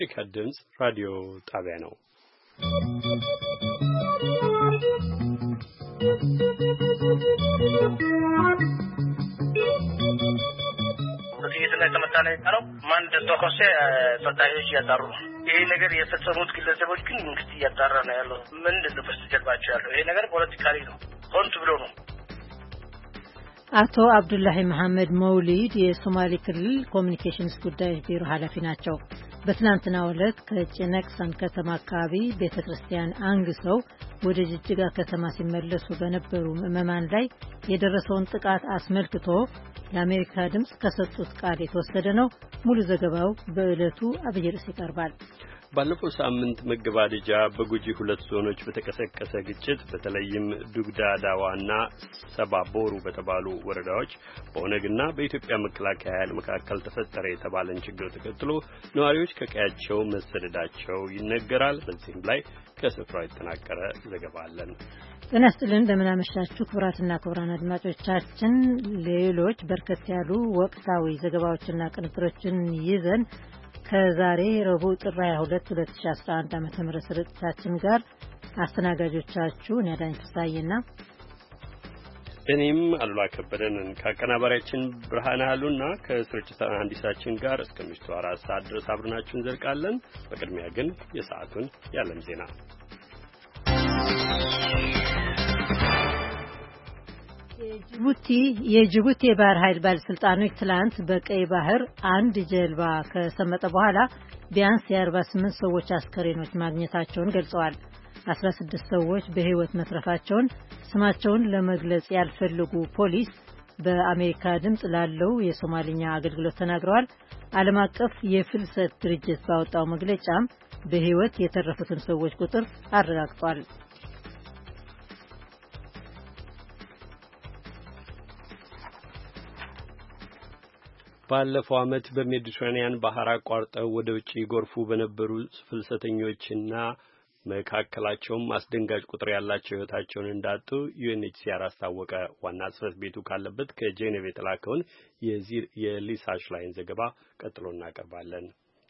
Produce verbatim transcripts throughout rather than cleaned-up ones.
ከድምጽ ራዲዮ ጣቢያ ነው። በጥይትና የተመታነ ነው። ማን እንደተኮሰ ፈታኞች እያጣሩ ነው። ይሄ ነገር የፈጸሙት ግለሰቦች ግን መንግስት እያጣራ ነው ያለው። ምንድን ነው በስተጀርባቸው ያለው? ይሄ ነገር ፖለቲካሊ ነው፣ ሆን ብሎ ነው። አቶ አብዱላሂ መሐመድ መውሊድ የሶማሌ ክልል ኮሚኒኬሽንስ ጉዳዮች ቢሮ ኃላፊ ናቸው። በትናንትናው ዕለት ከጭነቅሰን ከተማ አካባቢ ቤተክርስቲያን አንግሰው ወደ ጅጅጋ ከተማ ሲመለሱ በነበሩ ምዕመናን ላይ የደረሰውን ጥቃት አስመልክቶ ለአሜሪካ ድምጽ ከሰጡት ቃል የተወሰደ ነው። ሙሉ ዘገባው በዕለቱ አብይ ርዕስ ይቀርባል። ባለፈው ሳምንት መገባደጃ በጉጂ ሁለት ዞኖች በተቀሰቀሰ ግጭት በተለይም ዱግዳ ዳዋና ሰባቦሩ በተባሉ ወረዳዎች በኦነግና በኢትዮጵያ መከላከያ ኃይል መካከል ተፈጠረ የተባለን ችግር ተከትሎ ነዋሪዎች ከቀያቸው መሰደዳቸው ይነገራል። በዚህም ላይ ከስፍራው የተጠናቀረ ዘገባ አለን። ጤና ይስጥልን፣ እንደምን አመሻችሁ ክቡራትና ክቡራን አድማጮቻችን። ሌሎች በርከት ያሉ ወቅታዊ ዘገባዎችና ቅንብሮችን ይዘን ከዛሬ ረቡዕ ጥር ሃያ ሁለት ሁለት ሺህ አስራ አንድ ዓመተ ምህረት ስርጭታችን ጋር አስተናጋጆቻችሁ ኒያዳኝ ፍሳዬና እኔም አሉላ ከበደን ከአቀናባሪያችን ብርሃን ያሉና ከስርጭት መሐንዲሳችን ጋር እስከ ምሽቱ አራት ሰዓት ድረስ አብረናችሁ እንዘልቃለን። በቅድሚያ ግን የሰዓቱን የዓለም ዜና። የጅቡቲ የጅቡቲ የባህር ኃይል ባለስልጣኖች ትላንት በቀይ ባህር አንድ ጀልባ ከሰመጠ በኋላ ቢያንስ የአርባ ስምንት ሰዎች አስከሬኖች ማግኘታቸውን ገልጸዋል። አስራ ስድስት ሰዎች በሕይወት መትረፋቸውን ስማቸውን ለመግለጽ ያልፈለጉ ፖሊስ በአሜሪካ ድምጽ ላለው የሶማሊኛ አገልግሎት ተናግረዋል። ዓለም አቀፍ የፍልሰት ድርጅት ባወጣው መግለጫም በሕይወት የተረፉትን ሰዎች ቁጥር አረጋግጧል። ባለፈው ዓመት በሜዲትራኒያን ባህር አቋርጠው ወደ ውጪ ጎርፉ በነበሩ ፍልሰተኞችና መካከላቸውም አስደንጋጭ ቁጥር ያላቸው ሕይወታቸውን እንዳጡ ዩኤንኤችሲአር አስታወቀ። ዋና ጽሕፈት ቤቱ ካለበት ከጄኔቭ የተላከውን የሊሳ ሽላይን ዘገባ ቀጥሎ እናቀርባለን።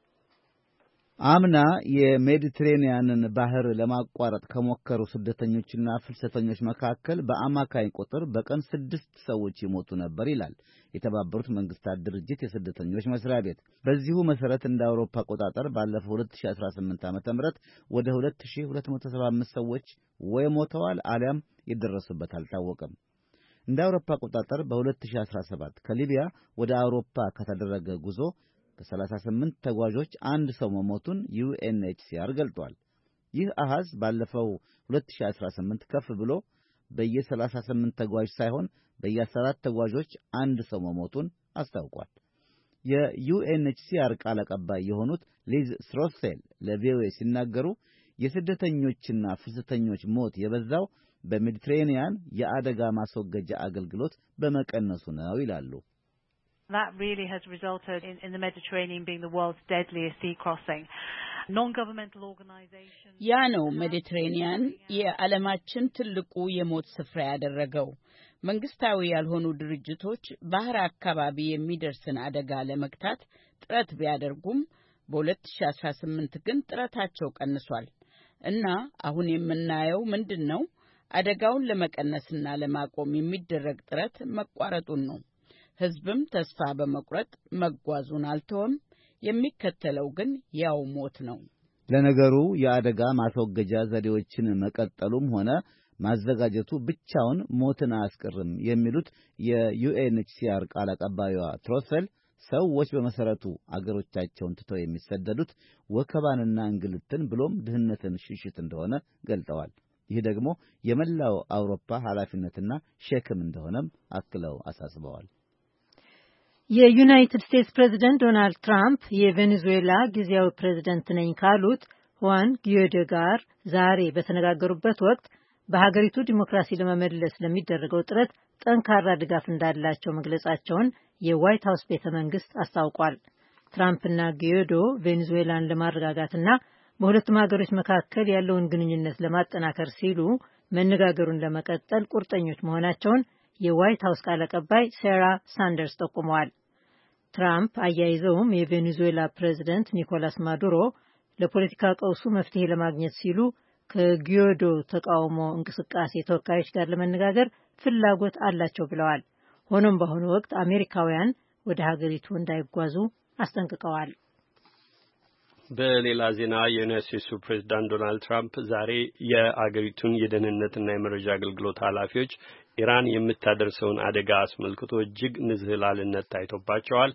አምና የሜዲትሬኒያንን ባህር ለማቋረጥ ከሞከሩ ስደተኞችና ፍልሰተኞች መካከል በአማካኝ ቁጥር በቀን ስድስት ሰዎች ይሞቱ ነበር ይላል የተባበሩት መንግስታት ድርጅት የስደተኞች መስሪያ ቤት። በዚሁ መሰረት እንደ አውሮፓ አቆጣጠር ባለፈው ሁለት ሺህ አስራ ስምንት ዓመተ ምህረት ወደ ሁለት ሺህ ሁለት መቶ ሰባ አምስት ሰዎች ወይ ሞተዋል አሊያም የደረሱበት አልታወቀም። እንደ አውሮፓ አቆጣጠር በሁለት ሺህ አስራ ሰባት ከሊቢያ ወደ አውሮፓ ከተደረገ ጉዞ ከሰላሳ ስምንት ተጓዦች አንድ ሰው መሞቱን ዩኤንኤችሲአር ገልጧል። ይህ አሃዝ ባለፈው ሁለት ሺህ አስራ ስምንት ከፍ ብሎ በየ ሰላሳ ስምንት ተጓዥ ሳይሆን በየ አስራ አራት ተጓዦች አንድ ሰው መሞቱን አስታውቋል። የዩኤንኤችሲአር ቃል አቀባይ የሆኑት ሊዝ ስሮሴል ለቪኦኤ ሲናገሩ የስደተኞችና ፍልሰተኞች ሞት የበዛው በሜዲትሬኒያን የአደጋ ማስወገጃ አገልግሎት በመቀነሱ ነው ይላሉ። That really has resulted in, in the Mediterranean being the world's deadliest sea crossing. Non-governmental organizations ያ ነው ሜዲትሬኒያን የዓለማችን ትልቁ የሞት ስፍራ ያደረገው። መንግስታዊ ያልሆኑ ድርጅቶች ባህር አካባቢ የሚደርስን አደጋ ለመግታት ጥረት ቢያደርጉም በሁለት ሺህ አስራ ስምንት ግን ጥረታቸው ቀንሷል እና አሁን የምናየው ምንድነው? አደጋውን ለመቀነስና ለማቆም የሚደረግ ጥረት መቋረጡን ነው። ህዝብም ተስፋ በመቁረጥ መጓዙን አልተወም። የሚከተለው ግን ያው ሞት ነው። ለነገሩ የአደጋ ማስወገጃ ዘዴዎችን መቀጠሉም ሆነ ማዘጋጀቱ ብቻውን ሞትን አያስቀርም የሚሉት የዩኤንኤችሲአር ቃል አቀባይዋ ትሮሰል ሰዎች በመሰረቱ አገሮቻቸውን ትተው የሚሰደዱት ወከባንና እንግልትን ብሎም ድህነትን ሽሽት እንደሆነ ገልጠዋል። ይህ ደግሞ የመላው አውሮፓ ኃላፊነትና ሸክም እንደሆነም አክለው አሳስበዋል። የዩናይትድ ስቴትስ ፕሬዝዳንት ዶናልድ ትራምፕ የቬኔዙዌላ ጊዜያዊ ፕሬዝዳንት ነኝ ካሉት ሁዋን ጊዮዶ ጋር ዛሬ በተነጋገሩበት ወቅት በሀገሪቱ ዲሞክራሲ ለመመለስ ለሚደረገው ጥረት ጠንካራ ድጋፍ እንዳላቸው መግለጻቸውን የዋይት ሀውስ ቤተ መንግስት አስታውቋል። ትራምፕና ጊዮዶ ቬኔዙዌላን ለማረጋጋትና በሁለቱም ሀገሮች መካከል ያለውን ግንኙነት ለማጠናከር ሲሉ መነጋገሩን ለመቀጠል ቁርጠኞች መሆናቸውን የዋይት ሀውስ ቃል አቀባይ ሴራ ሳንደርስ ጠቁመዋል። ትራምፕ አያይዘውም የቬኔዙዌላ ፕሬዝደንት ኒኮላስ ማዱሮ ለፖለቲካ ቀውሱ መፍትሄ ለማግኘት ሲሉ ከጊዮዶ ተቃውሞ እንቅስቃሴ ተወካዮች ጋር ለመነጋገር ፍላጎት አላቸው ብለዋል። ሆኖም በአሁኑ ወቅት አሜሪካውያን ወደ ሀገሪቱ እንዳይጓዙ አስጠንቅቀዋል። በሌላ ዜና የዩናይትድ ስቴትሱ ፕሬዝዳንት ዶናልድ ትራምፕ ዛሬ የአገሪቱን የደህንነትና የመረጃ አገልግሎት ኃላፊዎች ኢራን የምታደርሰውን አደጋ አስመልክቶ እጅግ ንዝህላልነት ታይቶባቸዋል፣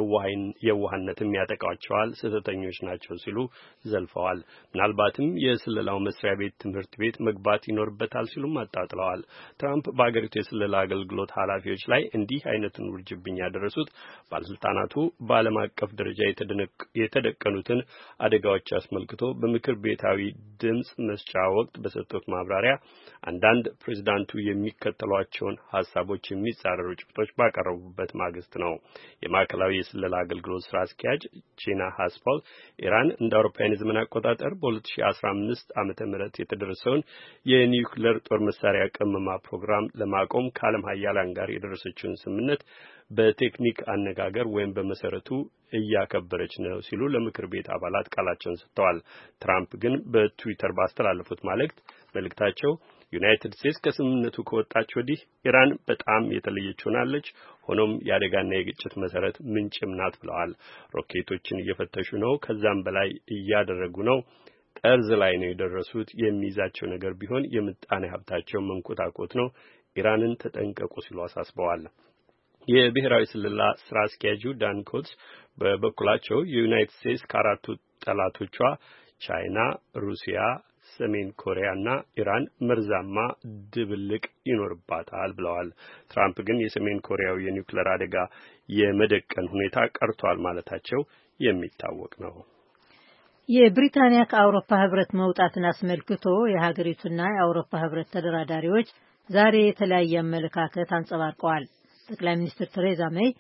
የዋህነትም ያጠቃቸዋል፣ ስህተተኞች ናቸው ሲሉ ዘልፈዋል። ምናልባትም የስለላው መስሪያ ቤት ትምህርት ቤት መግባት ይኖርበታል ሲሉም አጣጥለዋል። ትራምፕ በአገሪቱ የስለላ አገልግሎት ኃላፊዎች ላይ እንዲህ አይነቱን ውርጅብኝ ያደረሱት ባለስልጣናቱ በዓለም አቀፍ ደረጃ የተደቀኑትን አደጋዎች አስመልክቶ በምክር ቤታዊ ድምፅ መስጫ ወቅት በሰጡት ማብራሪያ አንዳንድ ፕሬዝዳንቱ የሚከተሏቸውን ሐሳቦች የሚጻረሩ ጭብጦች ባቀረቡበት ማግስት ነው። የማዕከላዊ የስለላ አገልግሎት ስራ አስኪያጅ ጂና ሃስፖል ኢራን እንደ አውሮፓውያን የዘመን አቆጣጠር በ2015 ዓመተ ምህረት የተደረሰውን የኒውክሌር ጦር መሳሪያ ቅመማ ፕሮግራም ለማቆም ከዓለም ሀያላን ጋር የደረሰችውን ስምምነት በቴክኒክ አነጋገር ወይም በመሰረቱ እያከበረች ነው ሲሉ ለምክር ቤት አባላት ቃላቸውን ሰጥተዋል። ትራምፕ ግን በትዊተር ባስተላለፉት መልእክት መልእክታቸው ዩናይትድ ስቴትስ ከስምምነቱ ከወጣች ወዲህ ኢራን በጣም የተለየች ሆናለች፣ ሆኖም የአደጋና የግጭት መሰረት ምንጭም ናት ብለዋል። ሮኬቶችን እየፈተሹ ነው፣ ከዛም በላይ እያደረጉ ነው፣ ጠርዝ ላይ ነው የደረሱት። የሚይዛቸው ነገር ቢሆን የምጣኔ ሀብታቸው መንኮታኮት ነው። ኢራንን ተጠንቀቁ ሲሉ አሳስበዋል። የብሔራዊ ስለላ ስራ አስኪያጁ ዳን ኮትስ በበኩላቸው የዩናይትድ ስቴትስ ከአራቱ ጠላቶቿ ቻይና፣ ሩሲያ፣ ሰሜን ኮሪያና ኢራን መርዛማ ድብልቅ ይኖርባታል ብለዋል። ትራምፕ ግን የሰሜን ኮሪያው የኒውክሌር አደጋ የመደቀን ሁኔታ ቀርቷል ማለታቸው የሚታወቅ ነው። የብሪታንያ ከአውሮፓ ህብረት መውጣትን አስመልክቶ የሀገሪቱና የአውሮፓ ህብረት ተደራዳሪዎች ዛሬ የተለያየ አመለካከት አንጸባርቀዋል። ጠቅላይ ሚኒስትር ቴሬዛ ሜይ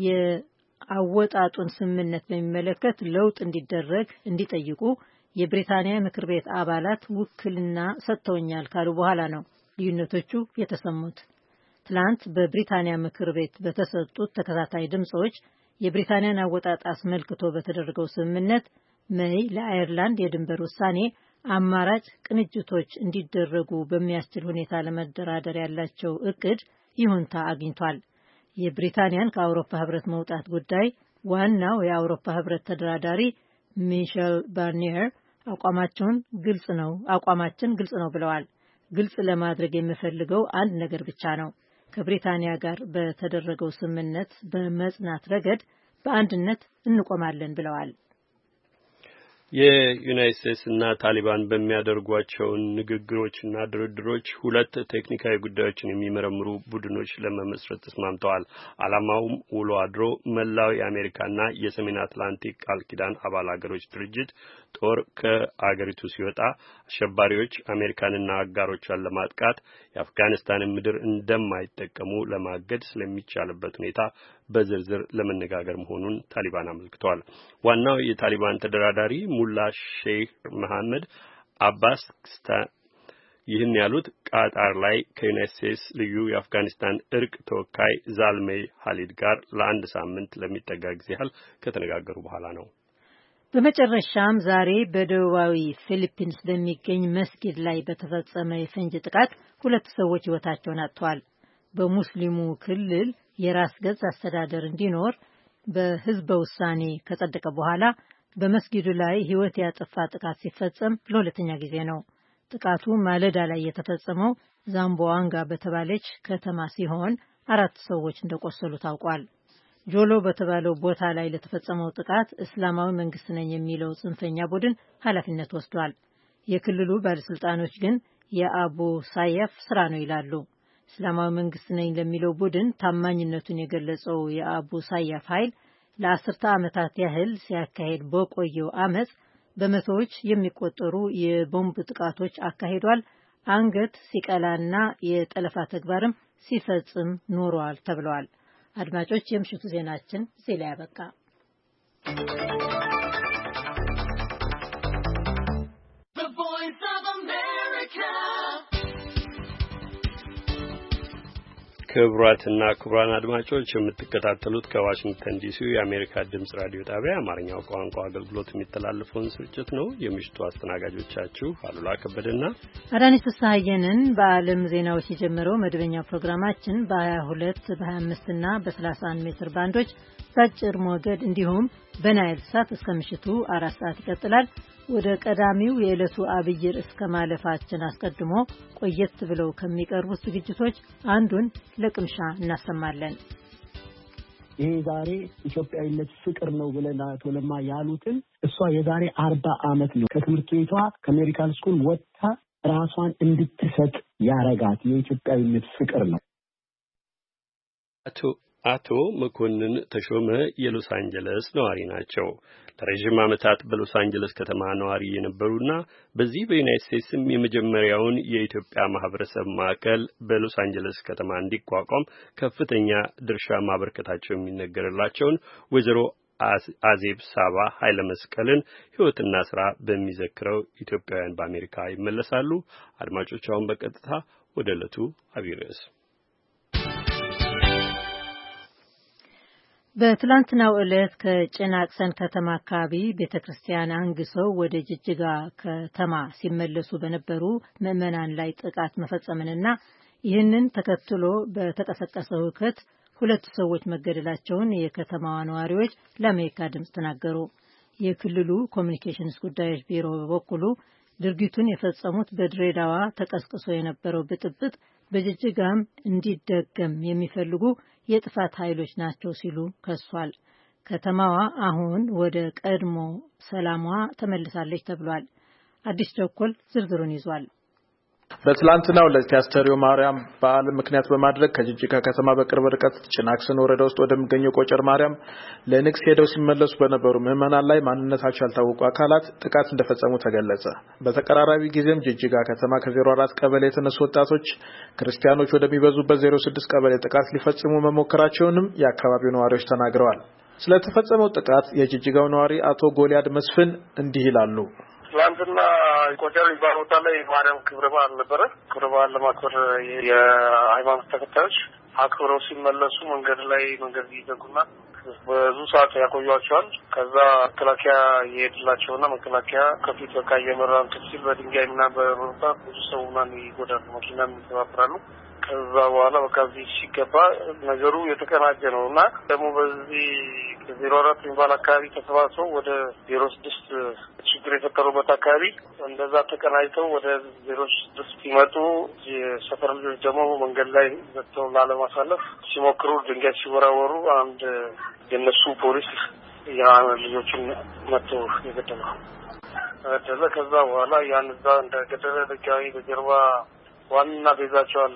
የአወጣጡን ስምምነት በሚመለከት ለውጥ እንዲደረግ እንዲጠይቁ የብሪታንያ ምክር ቤት አባላት ውክልና ሰጥተውኛል ካሉ በኋላ ነው ልዩነቶቹ የተሰሙት። ትላንት በብሪታንያ ምክር ቤት በተሰጡት ተከታታይ ድምጾች የብሪታንያን አወጣጥ አስመልክቶ በተደረገው ስምምነት ሜይ ለአየርላንድ የድንበር ውሳኔ አማራጭ ቅንጅቶች እንዲደረጉ በሚያስችል ሁኔታ ለመደራደር ያላቸው እቅድ ይሁንታ አግኝቷል። የብሪታንያን ከአውሮፓ ህብረት መውጣት ጉዳይ ዋናው የአውሮፓ ህብረት ተደራዳሪ ሚሼል ባርኒየር አቋማቸውን ግልጽ ነው አቋማችን ግልጽ ነው ብለዋል። ግልጽ ለማድረግ የምፈልገው አንድ ነገር ብቻ ነው። ከብሪታንያ ጋር በተደረገው ስምምነት በመጽናት ረገድ በአንድነት እንቆማለን ብለዋል። የዩናይትድ ስቴትስ እና ታሊባን በሚያደርጓቸው ንግግሮችና ድርድሮች ሁለት ቴክኒካዊ ጉዳዮችን የሚመረምሩ ቡድኖች ለመመስረት ተስማምተዋል። ዓላማውም ውሎ አድሮ መላው የአሜሪካና የሰሜን አትላንቲክ ቃል ኪዳን አባል አገሮች ድርጅት ጦር ከአገሪቱ ሲወጣ አሸባሪዎች አሜሪካንና አጋሮቿን ለማጥቃት የአፍጋኒስታንን ምድር እንደማይጠቀሙ ለማገድ ስለሚቻልበት ሁኔታ በዝርዝር ለመነጋገር መሆኑን ታሊባን አመልክተዋል። ዋናው የታሊባን ተደራዳሪ ሙላ ሼህ መሐመድ አባስ ይህን ያሉት ቃጣር ላይ ከዩናይትድ ስቴትስ ልዩ የአፍጋኒስታን እርቅ ተወካይ ዛልሜይ ሀሊድ ጋር ለአንድ ሳምንት ለሚጠጋ ጊዜ ያህል ከተነጋገሩ በኋላ ነው። በመጨረሻም ዛሬ በደቡባዊ ፊሊፒንስ በሚገኝ መስጊድ ላይ በተፈጸመ የፈንጂ ጥቃት ሁለት ሰዎች ሕይወታቸውን አጥተዋል። በሙስሊሙ ክልል የራስ ገዝ አስተዳደር እንዲኖር በህዝበ ውሳኔ ከጸደቀ በኋላ በመስጊዱ ላይ ሕይወት ያጠፋ ጥቃት ሲፈጸም ለሁለተኛ ጊዜ ነው። ጥቃቱ ማለዳ ላይ የተፈጸመው ዛምቦዋንጋ በተባለች ከተማ ሲሆን አራት ሰዎች እንደቆሰሉ ታውቋል። ጆሎ በተባለው ቦታ ላይ ለተፈጸመው ጥቃት እስላማዊ መንግስት ነኝ የሚለው ጽንፈኛ ቡድን ኃላፊነት ወስዷል። የክልሉ ባለስልጣኖች ግን የአቡ ሳያፍ ስራ ነው ይላሉ። እስላማዊ መንግስት ነኝ ለሚለው ቡድን ታማኝነቱን የገለጸው የአቡ ሳያፍ ኃይል ለአስርተ ዓመታት ያህል ሲያካሄድ በቆየው አመጽ በመቶዎች የሚቆጠሩ የቦምብ ጥቃቶች አካሂዷል። አንገት ሲቀላና የጠለፋ ተግባርም ሲፈጽም ኖሯል ተብለዋል። አድማጮች፣ የምሽቱ ዜናችን እዚህ ላይ ያበቃ። ክቡራትና ክቡራን አድማጮች የምትከታተሉት ከዋሽንግተን ዲሲ የአሜሪካ ድምጽ ራዲዮ ጣቢያ አማርኛው ቋንቋ አገልግሎት የሚተላለፈውን ስርጭት ነው። የምሽቱ አስተናጋጆቻችሁ አሉላ ከበደና አዳነች ፍስሐየንን። በዓለም ዜናዎች የጀመረው መደበኛ ፕሮግራማችን በ22 በ25 እና በ31 ሜትር ባንዶች በአጭር ሞገድ እንዲሁም በናይል ሳት እስከ ምሽቱ አራት ሰዓት ይቀጥላል። ወደ ቀዳሚው የዕለቱ አብይ ርዕስ ከማለፋችን አስቀድሞ ቆየት ብለው ከሚቀርቡት ዝግጅቶች አንዱን ለቅምሻ እናሰማለን። ይሄ ዛሬ ኢትዮጵያዊነት ፍቅር ነው ብለን አቶ ለማ ያሉትን እሷ የዛሬ አርባ ዓመት ነው ከትምህርት ቤቷ ከሜዲካል ስኩል ወጥታ ራሷን እንድትሰጥ ያረጋት የኢትዮጵያዊነት ፍቅር ነው። አቶ አቶ መኮንን ተሾመ የሎስ አንጀለስ ነዋሪ ናቸው። ለረጅም ዓመታት በሎስ አንጀለስ ከተማ ነዋሪ የነበሩና በዚህ በዩናይትድ ስቴትስም የመጀመሪያውን የኢትዮጵያ ማህበረሰብ ማዕከል በሎስ አንጀለስ ከተማ እንዲቋቋም ከፍተኛ ድርሻ ማበርከታቸው የሚነገርላቸውን ወይዘሮ አዜብ ሳባ ኃይለ መስቀልን ሕይወትና ሥራ በሚዘክረው ኢትዮጵያውያን በአሜሪካ ይመለሳሉ። አድማጮች አሁን በቀጥታ ወደ ዕለቱ አብይ ርዕስ በትላንትናው ዕለት ከጭናቅሰን ከተማ አካባቢ ቤተክርስቲያን አንግሰው ወደ ጅጅጋ ከተማ ሲመለሱ በነበሩ ምዕመናን ላይ ጥቃት መፈጸምንና ይህንን ተከትሎ በተቀሰቀሰው ሁከት ሁለት ሰዎች መገደላቸውን የከተማዋ ነዋሪዎች ለአሜሪካ ድምፅ ተናገሩ። የክልሉ ኮሚኒኬሽንስ ጉዳዮች ቢሮ በበኩሉ ድርጊቱን የፈጸሙት በድሬዳዋ ተቀስቅሶ የነበረው ብጥብጥ በጅጅጋም እንዲደገም የሚፈልጉ የጥፋት ኃይሎች ናቸው ሲሉ ከሷል። ከተማዋ አሁን ወደ ቀድሞ ሰላሟ ተመልሳለች ተብሏል። አዲስ ቸኮል ዝርዝሩን ይዟል። በትላንትናው ዕለት የአስተርዮ ማርያም በዓል ምክንያት በማድረግ ከጅጅጋ ከተማ በቅርብ ርቀት ጭናክሰን ወረዳ ውስጥ ወደሚገኘው ቆጨር ማርያም ለንግስ ሄደው ሲመለሱ በነበሩ ምዕመናን ላይ ማንነታቸው ያልታወቁ አካላት ጥቃት እንደፈጸሙ ተገለጸ። በተቀራራቢ ጊዜም ጅጅጋ ከተማ ከዜሮ አራት ቀበሌ የተነሱ ወጣቶች ክርስቲያኖች ወደሚበዙበት ዜሮ ስድስት ቀበሌ ጥቃት ሊፈጽሙ መሞከራቸውንም የአካባቢው ነዋሪዎች ተናግረዋል። ስለተፈጸመው ጥቃት የጅጅጋው ነዋሪ አቶ ጎልያድ መስፍን እንዲህ ይላሉ። ትላንትና ቆጨር የሚባል ቦታ ላይ ማርያም ክብረ በዓል ነበረ። ክብረ በዓል ለማክበር የሃይማኖት ተከታዮች አክብረው ሲመለሱ መንገድ ላይ መንገድ ይዘጉና ብዙ ሰዓት ያቆዩዋቸዋል። ከዛ መከላከያ ይሄድላቸውና መከላከያ ከፊት በቃ እየመራን ሲል በድንጋይና በሩምታ ብዙ ሰው ምናምን ይጎዳሉ፣ መኪናም ይተባበራሉ። ከዛ በኋላ በቃ እዚህ ሲገባ ነገሩ የተቀናጀ ነው እና ደግሞ በዚህ ዜሮ አራት የሚባል አካባቢ ተሰባስበው ወደ ዜሮ ስድስት ችግር የፈጠሩበት አካባቢ እንደዛ ተቀናጅተው ወደ ዜሮ ስድስት ሲመጡ የሰፈር ልጆች ደግሞ መንገድ ላይ ዘግተው ላለማሳለፍ ሲሞክሩ ድንጋይ ሲወራወሩ አንድ የነሱ ፖሊስ ያ ልጆችን መጥቶ የገደለው ገደለ። ከዛ በኋላ ያን እዛ እንደገደለ ድጋሚ በጀርባ ዋና ቤዛቸው አለ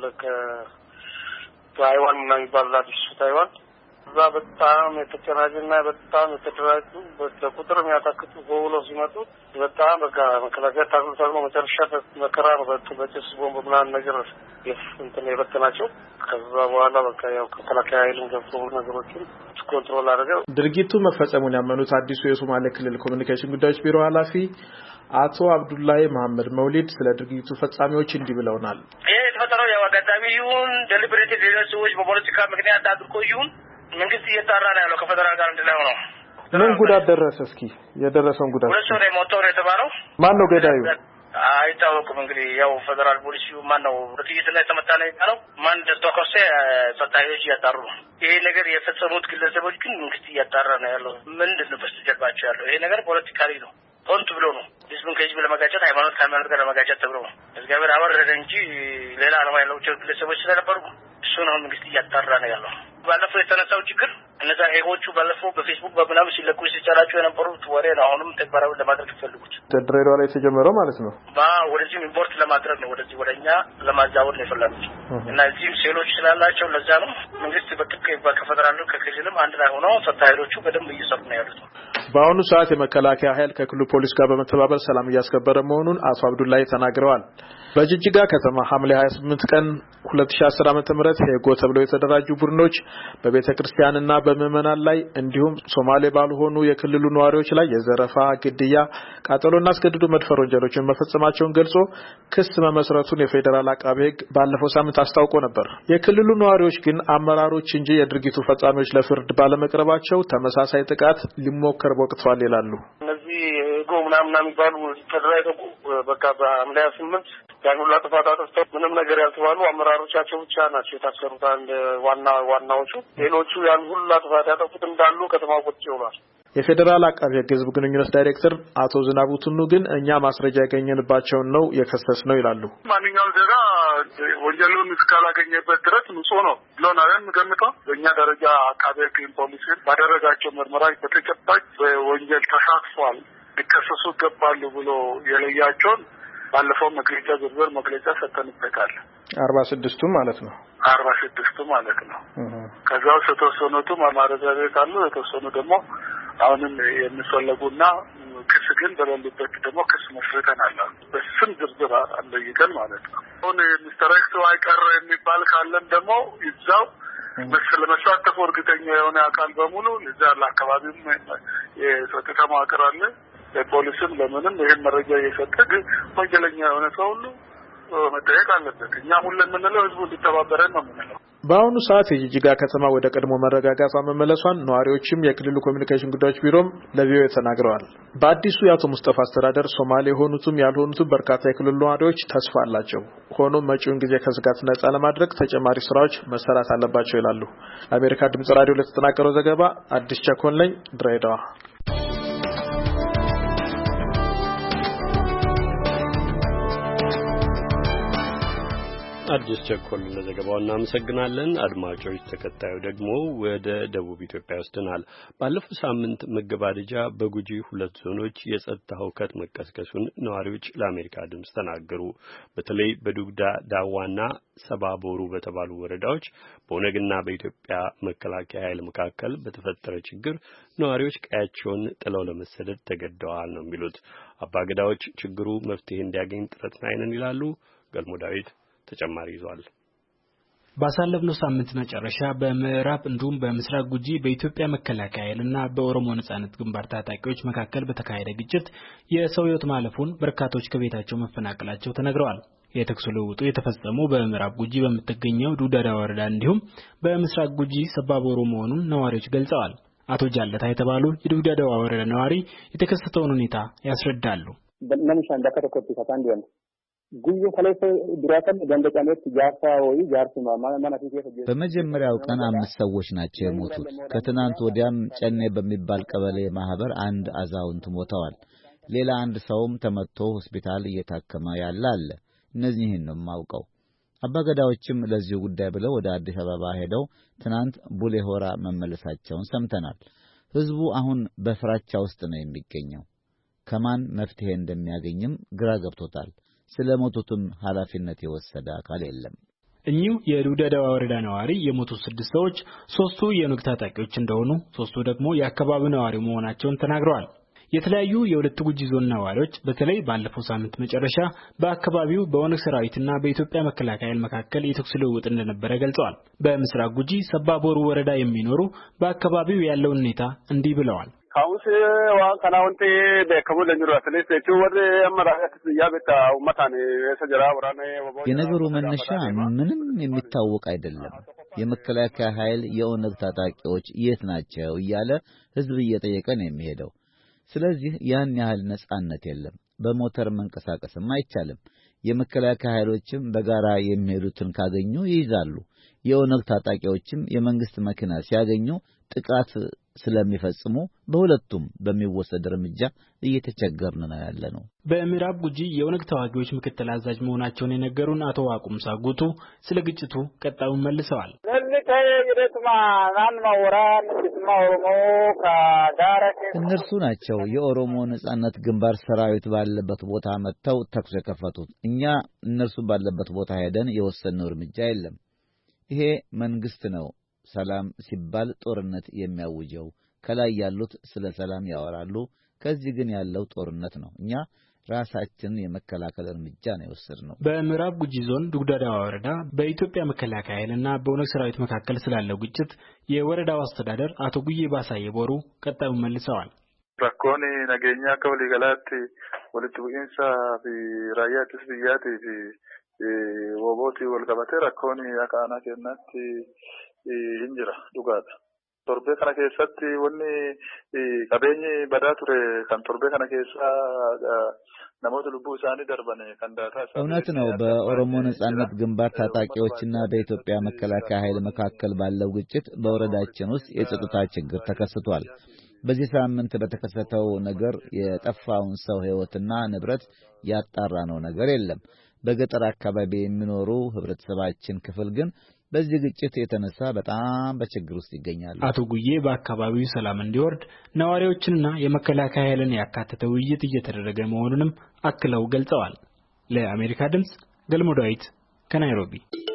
ከታይዋን እና የሚባል አዲስ ታይዋን እዛ በጣም የተጨናጀና በጣም የተደራጁ በቁጥር የሚያታክቱ በውሎ ሲመጡ በጣም በቃ መከላከያ ታግሎ ታግሎ መጨረሻ መከራ በጭስ ቦምብ ምናምን ነገር እንትን የበተናቸው። ከዛ በኋላ በቃ ያው መከላከያ ኃይልን ገብቶ ነገሮችን ኮንትሮል አድርገው ድርጊቱ መፈጸሙን ያመኑት አዲሱ የሶማሌ ክልል ኮሚኒኬሽን ጉዳዮች ቢሮ ኃላፊ አቶ አብዱላሂ መሐመድ መውሊድ ስለ ድርጊቱ ፈጻሚዎች እንዲህ ብለውናል። ይሄ የተፈጠረው ያው አጋጣሚ ይሁን ዴሊብሬትድ ሌሎች ሰዎች በፖለቲካ ምክንያት አድርጎ ይሁን መንግስት እየጣራ ነው ያለው ከፌደራል ጋር እንደላይ ሆኖ። ምን ጉዳት ደረሰ? እስኪ የደረሰውን ጉዳት ሁለት ሰው ነው ሞተው ነው የተባለው። ማን ነው ገዳዩ? አይታወቅም። እንግዲህ ያው ፌደራል ፖሊስ ማን ነው በጥይት ላይ ተመታ ነው ያለው። ማን እንደተኮሰ ጸጥታዎች እያጣሩ ነው። ይሄ ነገር የፈጸሙት ግለሰቦች ግን መንግስት እያጣራ ነው ያለው። ምንድን ነው በስተጀርባቸው ያለው? ይሄ ነገር ፖለቲካሊ ነው። ሆንት ብሎ ነው ህዝቡን ከህዝብ ለመጋጨት ሃይማኖት ከሃይማኖት ጋር ለመጋጨት ተብሎ ነው። እግዚአብሔር አወረደ እንጂ ሌላ ዓላማ ያላቸው ግለሰቦች ስለነበሩ እሱን አሁን መንግስት እያጣራ ነው ያለው። ባለፈው የተነሳው ችግር እነዛ ሄጎቹ ባለፈው በፌስቡክ በምናምን ሲለቁ ሲጫራጩ የነበሩት ወሬ ነው አሁንም ተግባራዊ ለማድረግ ይፈልጉት። ድሬዳዋ ላይ የተጀመረው ማለት ነው። ባ ወደዚህ ኢምፖርት ለማድረግ ነው ወደዚህ ወደኛ ለማዛወር ነው የፈለጉት እና እዚህም ሴሎች ስላላቸው ለዛ ነው መንግስት በጥቅ ከፌደራሉ ከክልልም አንድ ላይ ሆነው ጸጥታ ኃይሎቹ በደንብ እየሰሩ ነው ያሉት። በአሁኑ ሰዓት የመከላከያ ኃይል ከክልሉ ፖሊስ ጋር በመተባበር ሰላም እያስከበረ መሆኑን አቶ አብዱላይ ተናግረዋል። በጅጅጋ ከተማ ሐምሌ ሃያ ስምንት ቀን ሁለት ሺህ አስር ዓመተ ምህረት ሄጎ ተብለው የተደራጁ ቡድኖች በቤተክርስቲያንና በመመናን ላይ እንዲሁም ሶማሌ ባልሆኑ የክልሉ ነዋሪዎች ላይ የዘረፋ፣ ግድያ፣ ቃጠሎና አስገድዶ መድፈር ወንጀሎችን መፈጸማቸውን ገልጾ ክስ መመስረቱን የፌዴራል አቃቤ ሕግ ባለፈው ሳምንት አስታውቆ ነበር። የክልሉ ነዋሪዎች ግን አመራሮች እንጂ የድርጊቱ ፈጻሚዎች ለፍርድ ባለመቅረባቸው ተመሳሳይ ጥቃት ሊሞከር ወቅቷል ይላሉ። እነዚህ ሄጎ ምናምን የሚባሉ ተደራጅተው በቃ በሐምሌ ሃያ ስምንት ያን ሁሉ ጥፋት አጥፍተው ምንም ነገር ያልተባሉ አመራሮቻቸው ብቻ ናቸው የታሰሩት። አንድ ዋና ዋናዎቹ ሌሎቹ ያን ሁሉ ጥፋት ያጠፉት እንዳሉ ከተማው ቁጭ ብሏል። የፌዴራል አቃቤ ሕግ ህዝብ ግንኙነት ዳይሬክተር አቶ ዝናቡ ቱኑ ግን እኛ ማስረጃ ያገኘንባቸውን ነው የከሰስነው ይላሉ። ማንኛውም ዜጋ ወንጀሉን እስካላገኘበት ድረስ ንጹህ ነው ብሎ ነው የሚገምተው። በእኛ ደረጃ አቃቤ ሕግ ፖሊስ ባደረጋቸው ምርመራዎች በተጨባጭ በወንጀል ተሳትፏል ሊከሰሱ ይገባሉ ብሎ የለያቸውን ባለፈው መግለጫ ዝርዝር መግለጫ ሰጥተንበታል። አርባ ስድስቱ ማለት ነው አርባ ስድስቱ ማለት ነው። ከዛው የተወሰኑት ማማረጃ ቤት አሉ፣ የተወሰኑ ደግሞ አሁንም የሚፈለጉና ክስ ግን በሌሉበት ደግሞ ክስ መስርተናል። በስም ዝርዝር አንለይተን ማለት ነው። አሁን ሚስተር ኤክስ አይቀር የሚባል ካለን ደግሞ ይዛው ለመሳተፍ እርግጠኛ የሆነ አካል በሙሉ እዛ ለአካባቢም የጸጥታ መዋቅር አለ፣ ለፖሊስም ለምንም ይሄን መረጃ እየሰጠ ግን ወንጀለኛ የሆነ ሰው ሁሉ መጠየቅ አለበት። እኛ ሁሉ የምንለው ህዝቡ እንዲተባበረን ነው የምንለው። በአሁኑ ሰዓት የጅጅጋ ከተማ ወደ ቀድሞ መረጋጋቷ መመለሷን ነዋሪዎችም የክልሉ ኮሚኒኬሽን ጉዳዮች ቢሮም ለቪኦኤ ተናግረዋል። በአዲሱ የአቶ ሙስጠፋ አስተዳደር ሶማሌ የሆኑትም ያልሆኑትም በርካታ የክልሉ ነዋሪዎች ተስፋ አላቸው። ሆኖም መጪውን ጊዜ ከስጋት ነጻ ለማድረግ ተጨማሪ ስራዎች መሰራት አለባቸው ይላሉ። ለአሜሪካ ድምጽ ራዲዮ ለተጠናቀረው ዘገባ አዲስ ቸኮል ነኝ፣ ድሬዳዋ። አዲስ ቸኮል ለዘገባው እናመሰግናለን። አድማጮች፣ ተከታዩ ደግሞ ወደ ደቡብ ኢትዮጵያ ወስደናል። ባለፈው ሳምንት መገባደጃ በጉጂ ሁለት ዞኖች የጸጥታ ሁከት መቀስቀሱን ነዋሪዎች ለአሜሪካ ድምጽ ተናገሩ። በተለይ በዱግዳ ዳዋና ሰባቦሩ በተባሉ ወረዳዎች በኦነግና በኢትዮጵያ መከላከያ ኃይል መካከል በተፈጠረ ችግር ነዋሪዎች ቀያቸውን ጥለው ለመሰደድ ተገደዋል ነው የሚሉት። አባገዳዎች ችግሩ መፍትሄ እንዲያገኝ ጥረት ናይነን ይላሉ። ገልሞ ዳዊት ተጨማሪ ይዟል። ባሳለፍነው ሳምንት መጨረሻ በምዕራብ እንዲሁም በምስራቅ ጉጂ በኢትዮጵያ መከላከያ ኃይልና በኦሮሞ ነጻነት ግንባር ታጣቂዎች መካከል በተካሄደ ግጭት የሰው ሕይወት ማለፉን፣ በርካቶች ከቤታቸው መፈናቀላቸው ተነግረዋል። የተኩስ ልውውጡ የተፈጸመው በምዕራብ ጉጂ በምትገኘው ዱዳዳ ወረዳ እንዲሁም በምስራቅ ጉጂ ሰባቦሩ መሆኑን ነዋሪዎች ገልጸዋል። አቶ ጃለታ የተባሉ የዱዳዳ ወረዳ ነዋሪ የተከሰተውን ሁኔታ ያስረዳሉ። በመንሻን በከተኮት ታንዲያን ጉዩ ከለፈ ድራተን ገንደጫነት ጃፋ ወይ ጃርሱ ማማና በመጀመሪያው ቀን አምስት ሰዎች ናቸው የሞቱት። ከትናንት ወዲያም ጨኔ በሚባል ቀበሌ ማህበር አንድ አዛውንት ሞተዋል። ሌላ አንድ ሰውም ተመቶ ሆስፒታል እየታከመ ያለ አለ። እነዚህን ነው የማውቀው። አባገዳዎችም ለዚህ ጉዳይ ብለው ወደ አዲስ አበባ ሄደው ትናንት ቡሌ ሆራ መመለሳቸውን ሰምተናል። ህዝቡ አሁን በፍራቻ ውስጥ ነው የሚገኘው። ከማን መፍትሄ እንደሚያገኝም ግራ ገብቶታል። ስለሞቱትም ኃላፊነት የወሰደ አካል የለም። እኚሁ የዱዳዳ ወረዳ ነዋሪ የሞቱት ስድስት ሰዎች ሶስቱ የኦነግ ታጣቂዎች እንደሆኑ፣ ሶስቱ ደግሞ የአካባቢው ነዋሪ መሆናቸውን ተናግረዋል። የተለያዩ የሁለት ጉጂ ዞን ነዋሪዎች በተለይ ባለፈው ሳምንት መጨረሻ በአካባቢው በኦነግ ሰራዊትና በኢትዮጵያ መከላከያ ኃይል መካከል የተኩስ ልውውጥ እንደነበረ ገልጸዋል። በምስራቅ ጉጂ ሰባቦሩ ወረዳ የሚኖሩ በአካባቢው ያለውን ሁኔታ እንዲህ ብለዋል። ካውስ ዋን ካናውንቴ በከሙ ለኝሩ አትሌት ወደ አመራራት ያበታ ኡማታን የሰጀራ ወራኔ የነገሩ መነሻ ምንም የሚታወቅ አይደለም። የመከላከያ ኃይል የኦነግ ታጣቂዎች የት ናቸው እያለ ህዝብ እየጠየቀ ነው የሚሄደው። ስለዚህ ያን ያህል ነጻነት የለም። በሞተር መንቀሳቀስም አይቻልም። የመከላከያ ኃይሎችም በጋራ የሚሄዱትን ካገኙ ይይዛሉ። የኦነግ ታጣቂዎችም የመንግስት መኪና ሲያገኙ ጥቃት ስለሚፈጽሙ በሁለቱም በሚወሰድ እርምጃ እየተቸገርን ነው ያለነው። በምዕራብ ጉጂ የኦነግ ተዋጊዎች ምክትል አዛዥ መሆናቸውን የነገሩን አቶ ዋቁምሳ ጉቱ ስለ ግጭቱ ቀጣዩን መልሰዋል። እነርሱ ናቸው የኦሮሞ ነጻነት ግንባር ሰራዊት ባለበት ቦታ መጥተው ተኩስ የከፈቱት። እኛ እነርሱ ባለበት ቦታ ሄደን የወሰነው እርምጃ የለም። ይሄ መንግስት ነው ሰላም ሲባል ጦርነት የሚያውጀው። ከላይ ያሉት ስለ ሰላም ያወራሉ። ከዚህ ግን ያለው ጦርነት ነው። እኛ ራሳችንን የመከላከል እርምጃ ነው የወሰድነው። በምዕራብ ጉጂ ዞን ዱግዳዳዋ ወረዳ በኢትዮጵያ መከላከያ ኃይልና በኦነግ ሰራዊት መካከል ስላለው ግጭት የወረዳው አስተዳደር አቶ ጉዬ ባሳየ ቦሩ ቀጣዩን መልሰዋል። rakkoon nageenya akka waliigalaatti walitti bu'iinsa fi raayyaa ittisa biyyaati fi wobooti wal qabatee rakkoon akka aanaa kennaatti hin jira dhugaadha. Torbee kana keessatti wanni qabeenyi badaa ture kan torbee kana keessa namoota lubbuu isaanii darban kan daataa እውነት ነው። በኦሮሞ ነጻነት ግንባር ታጣቂዎችና በኢትዮጵያ መከላከያ ኃይል መካከል ባለው ግጭት በወረዳችን ውስጥ የጸጥታ ችግር ተከስቷል። በዚህ ሳምንት በተከሰተው ነገር የጠፋውን ሰው ሕይወትና ንብረት ያጣራነው ነገር የለም። በገጠር አካባቢ የሚኖሩ ህብረተሰባችን ክፍል ግን በዚህ ግጭት የተነሳ በጣም በችግር ውስጥ ይገኛሉ። አቶ ጉዬ በአካባቢው ሰላም እንዲወርድ ነዋሪዎችንና የመከላከያ ኃይልን ያካተተ ውይይት እየተደረገ መሆኑንም አክለው ገልጸዋል። ለአሜሪካ ድምጽ ገልሞ ዳዊት ከናይሮቢ።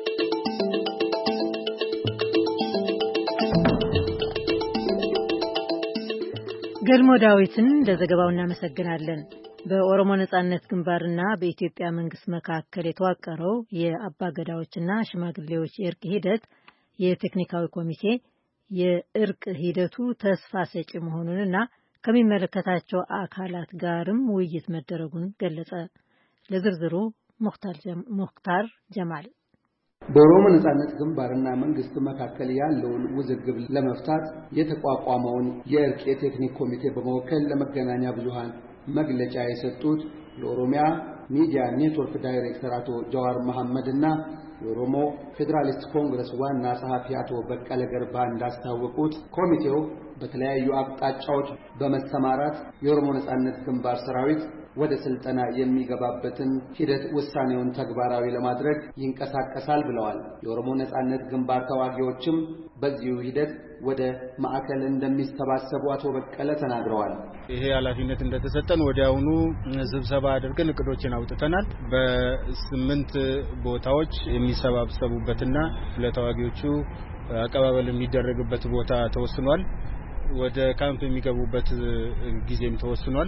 ገልሞ ዳዊትን ለዘገባው እናመሰግናለን። በኦሮሞ ነጻነት ግንባርና በኢትዮጵያ መንግስት መካከል የተዋቀረው የአባገዳዎችና ሽማግሌዎች የእርቅ ሂደት የቴክኒካዊ ኮሚቴ የእርቅ ሂደቱ ተስፋ ሰጪ መሆኑንና ከሚመለከታቸው አካላት ጋርም ውይይት መደረጉን ገለጸ። ለዝርዝሩ ሙክታር ጀማል። በኦሮሞ ነጻነት ግንባርና መንግስት መካከል ያለውን ውዝግብ ለመፍታት የተቋቋመውን የእርቅ የቴክኒክ ኮሚቴ በመወከል ለመገናኛ ብዙሃን መግለጫ የሰጡት የኦሮሚያ ሚዲያ ኔትወርክ ዳይሬክተር አቶ ጀዋር መሐመድና የኦሮሞ ፌዴራሊስት ኮንግረስ ዋና ጸሐፊ አቶ በቀለ ገርባ እንዳስታወቁት ኮሚቴው በተለያዩ አቅጣጫዎች በመሰማራት የኦሮሞ ነጻነት ግንባር ሰራዊት ወደ ስልጠና የሚገባበትን ሂደት ውሳኔውን ተግባራዊ ለማድረግ ይንቀሳቀሳል ብለዋል። የኦሮሞ ነጻነት ግንባር ተዋጊዎችም በዚሁ ሂደት ወደ ማዕከል እንደሚሰባሰቡ አቶ በቀለ ተናግረዋል። ይሄ ኃላፊነት እንደተሰጠን ወዲያውኑ ስብሰባ አድርገን እቅዶችን አውጥተናል። በስምንት ቦታዎች የሚሰባሰቡበትና ለተዋጊዎቹ አቀባበል የሚደረግበት ቦታ ተወስኗል። ወደ ካምፕ የሚገቡበት ጊዜም ተወስኗል።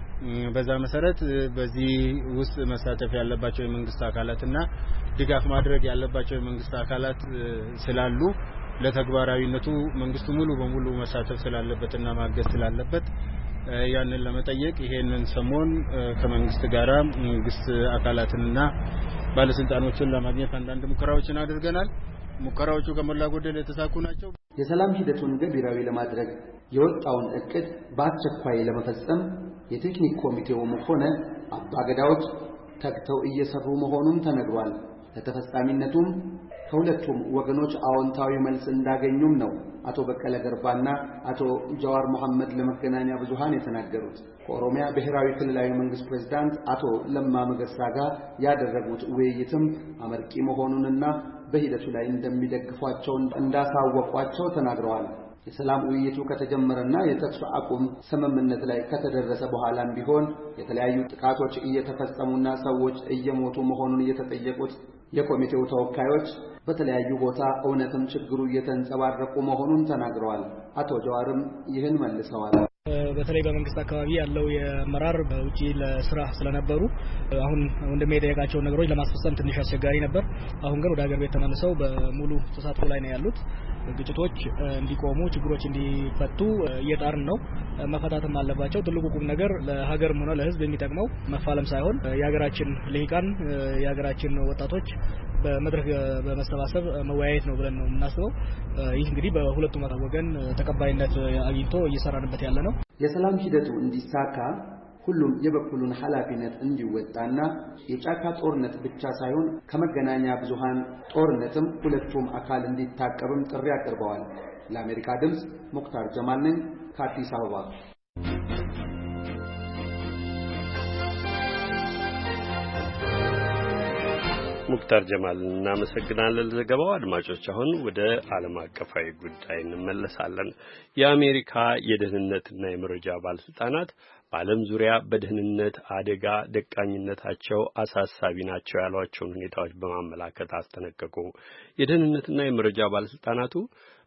በዛ መሰረት በዚህ ውስጥ መሳተፍ ያለባቸው የመንግስት አካላትና ድጋፍ ማድረግ ያለባቸው የመንግስት አካላት ስላሉ ለተግባራዊነቱ መንግስቱ ሙሉ በሙሉ መሳተፍ ስላለበትና ማገዝ ስላለበት ያንን ለመጠየቅ ይሄንን ሰሞን ከመንግስት ጋራ መንግስት አካላትንና ባለስልጣኖችን ለማግኘት አንዳንድ ሙከራዎችን አድርገናል። ሙከራዎቹ ከመላ ጎደል የተሳኩ ናቸው። የሰላም ሂደቱን ገቢራዊ ለማድረግ የወጣውን እቅድ በአስቸኳይ ለመፈጸም የቴክኒክ ኮሚቴውም ሆነ አባገዳዎች ተግተው እየሰሩ መሆኑን ተነግሯል። ለተፈጻሚነቱም ከሁለቱም ወገኖች አዎንታዊ መልስ እንዳገኙም ነው አቶ በቀለ ገርባና አቶ ጀዋር መሐመድ ለመገናኛ ብዙሃን የተናገሩት። ከኦሮሚያ ብሔራዊ ክልላዊ መንግስት ፕሬዝዳንት አቶ ለማ መገርሳ ጋር ያደረጉት ውይይትም አመርቂ መሆኑንና በሂደቱ ላይ እንደሚደግፏቸው እንዳሳወቋቸው ተናግረዋል። የሰላም ውይይቱ ከተጀመረና የተኩስ አቁም ስምምነት ላይ ከተደረሰ በኋላም ቢሆን የተለያዩ ጥቃቶች እየተፈጸሙና ሰዎች እየሞቱ መሆኑን እየተጠየቁት የኮሚቴው ተወካዮች በተለያዩ ቦታ እውነትም ችግሩ እየተንጸባረቁ መሆኑን ተናግረዋል። አቶ ጀዋርም ይህን መልሰዋል። በተለይ በመንግስት አካባቢ ያለው የአመራር በውጪ ለስራ ስለነበሩ አሁን ወንድሜ የጠየቃቸው ነገሮች ለማስፈጸም ትንሽ አስቸጋሪ ነበር። አሁን ግን ወደ ሀገር ቤት ተመልሰው በሙሉ ተሳትፎ ላይ ነው ያሉት። ግጭቶች እንዲቆሙ ችግሮች እንዲፈቱ እየጣርን ነው። መፈታትም አለባቸው። ትልቁ ቁም ነገር ለሀገርም ሆነ ለህዝብ የሚጠቅመው መፋለም ሳይሆን የሀገራችን ልሂቃን የሀገራችን ወጣቶች በመድረክ በመሰባሰብ መወያየት ነው ብለን ነው የምናስበው። ይህ እንግዲህ በሁለቱም ወገን ተቀባይነት አግኝቶ እየሰራንበት ያለ ነው። የሰላም ሂደቱ እንዲሳካ ሁሉም የበኩሉን ኃላፊነት እንዲወጣና የጫካ ጦርነት ብቻ ሳይሆን ከመገናኛ ብዙሃን ጦርነትም ሁለቱም አካል እንዲታቀብም ጥሪ አቅርበዋል። ለአሜሪካ ድምጽ ሙክታር ጀማል ነኝ ከአዲስ አበባ። ሙክታር ጀማል እናመሰግናለን ለዘገባው። አድማጮች አሁን ወደ ዓለም አቀፋዊ ጉዳይ እንመለሳለን። የአሜሪካ የደህንነትና የመረጃ ባለስልጣናት በዓለም ዙሪያ በደህንነት አደጋ ደቃኝነታቸው አሳሳቢ ናቸው ያሏቸውን ሁኔታዎች በማመላከት አስጠነቀቁ። የደህንነትና የመረጃ ባለስልጣናቱ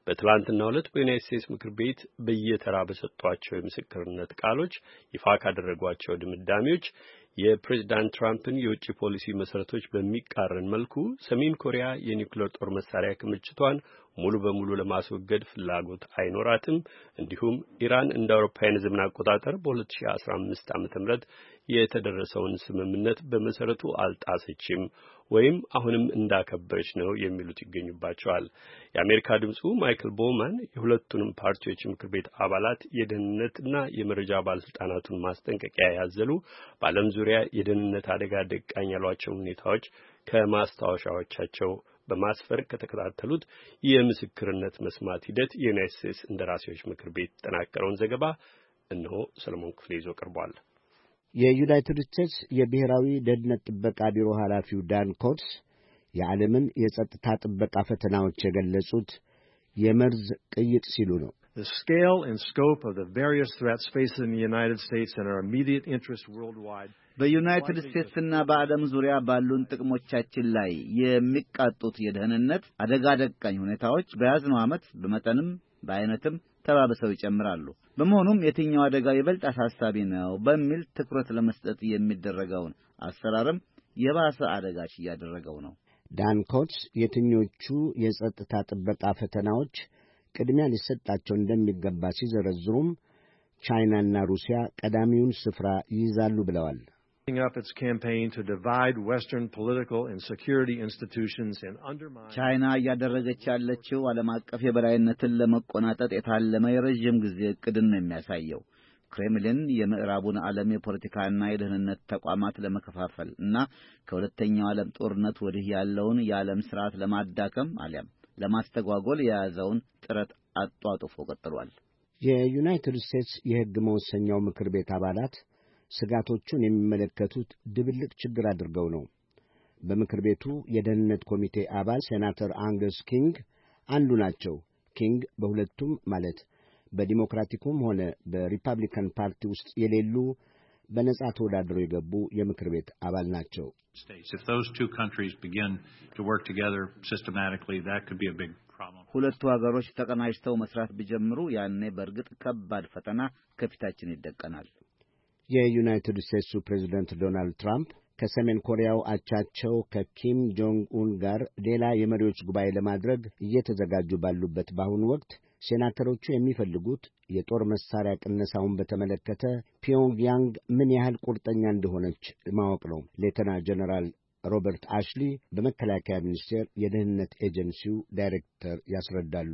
በትላንትናው ዕለት በዩናይትድ ስቴትስ ምክር ቤት በየተራ በሰጧቸው የምስክርነት ቃሎች ይፋ ካደረጓቸው ድምዳሜዎች የፕሬዝዳንት ትራምፕን የውጭ ፖሊሲ መሰረቶች በሚቃረን መልኩ ሰሜን ኮሪያ የኒውክሌር ጦር መሳሪያ ክምችቷን ሙሉ በሙሉ ለማስወገድ ፍላጎት አይኖራትም፣ እንዲሁም ኢራን እንደ አውሮፓውያን ዘመን አቆጣጠር በሁለት ሺህ አስራ አምስት ዓመተ ምህረት የተደረሰውን ስምምነት በመሰረቱ አልጣሰችም ወይም አሁንም እንዳከበረች ነው የሚሉት ይገኙባቸዋል። የአሜሪካ ድምፁ ማይክል ቦውማን የሁለቱንም ፓርቲዎች ምክር ቤት አባላት የደህንነትና የመረጃ ባለስልጣናቱን ማስጠንቀቂያ ያዘሉ በዓለም ዙሪያ የደህንነት አደጋ ደቃኝ ያሏቸው ሁኔታዎች ከማስታወሻዎቻቸው በማስፈር ከተከታተሉት የምስክርነት መስማት ሂደት የዩናይትድ ስቴትስ እንደራሴዎች ምክር ቤት ተጠናቀረውን ዘገባ እነሆ ሰለሞን ክፍሌ ይዞ ቀርቧል። የዩናይትድ ስቴትስ የብሔራዊ ደህንነት ጥበቃ ቢሮ ኃላፊው ዳን ኮትስ የዓለምን የጸጥታ ጥበቃ ፈተናዎች የገለጹት የመርዝ ቅይጥ ሲሉ ነው። The scale and scope of the various threats facing the United States and our immediate interests worldwide በዩናይትድ ስቴትስና በዓለም ዙሪያ ባሉን ጥቅሞቻችን ላይ የሚቃጡት የደህንነት አደጋ ደቃኝ ሁኔታዎች በያዝነው ዓመት በመጠንም በአይነትም ተባብሰው ይጨምራሉ። በመሆኑም የትኛው አደጋ ይበልጥ አሳሳቢ ነው በሚል ትኩረት ለመስጠት የሚደረገውን አሰራርም የባሰ አደጋች እያደረገው ነው። ዳን ኮትስ የትኞቹ የጸጥታ ጥበቃ ፈተናዎች ቅድሚያ ሊሰጣቸው እንደሚገባ ሲዘረዝሩም ቻይናና ሩሲያ ቀዳሚውን ስፍራ ይይዛሉ ብለዋል። ቻይና እያደረገች ያለችው ዓለም አቀፍ የበላይነትን ለመቆናጠጥ የታለመ የረዥም ጊዜ ዕቅድን ነው የሚያሳየው። ክሬምሊን የምዕራቡን ዓለም የፖለቲካና የደህንነት ተቋማት ለመከፋፈል እና ከሁለተኛው ዓለም ጦርነት ወዲህ ያለውን የዓለም ስርዓት ለማዳከም አሊያም ለማስተጓጎል የያዘውን ጥረት አጧጡፎ ቀጥሏል። የዩናይትድ ስቴትስ የሕግ መወሰኛው ምክር ቤት አባላት ስጋቶቹን የሚመለከቱት ድብልቅ ችግር አድርገው ነው። በምክር ቤቱ የደህንነት ኮሚቴ አባል ሴናተር አንገስ ኪንግ አንዱ ናቸው። ኪንግ በሁለቱም ማለት በዲሞክራቲኩም ሆነ በሪፐብሊካን ፓርቲ ውስጥ የሌሉ በነጻ ተወዳድረው የገቡ የምክር ቤት አባል ናቸው። ሁለቱ ሀገሮች ተቀናጅተው መስራት ቢጀምሩ ያኔ በእርግጥ ከባድ ፈተና ከፊታችን ይደቀናል። የዩናይትድ ስቴትሱ ፕሬዝደንት ዶናልድ ትራምፕ ከሰሜን ኮሪያው አቻቸው ከኪም ጆንግ ኡን ጋር ሌላ የመሪዎች ጉባኤ ለማድረግ እየተዘጋጁ ባሉበት በአሁኑ ወቅት ሴናተሮቹ የሚፈልጉት የጦር መሳሪያ ቅነሳውን በተመለከተ ፒዮንግያንግ ምን ያህል ቁርጠኛ እንደሆነች ማወቅ ነው። ሌተና ጀነራል ሮበርት አሽሊ በመከላከያ ሚኒስቴር የደህንነት ኤጀንሲው ዳይሬክተር ያስረዳሉ።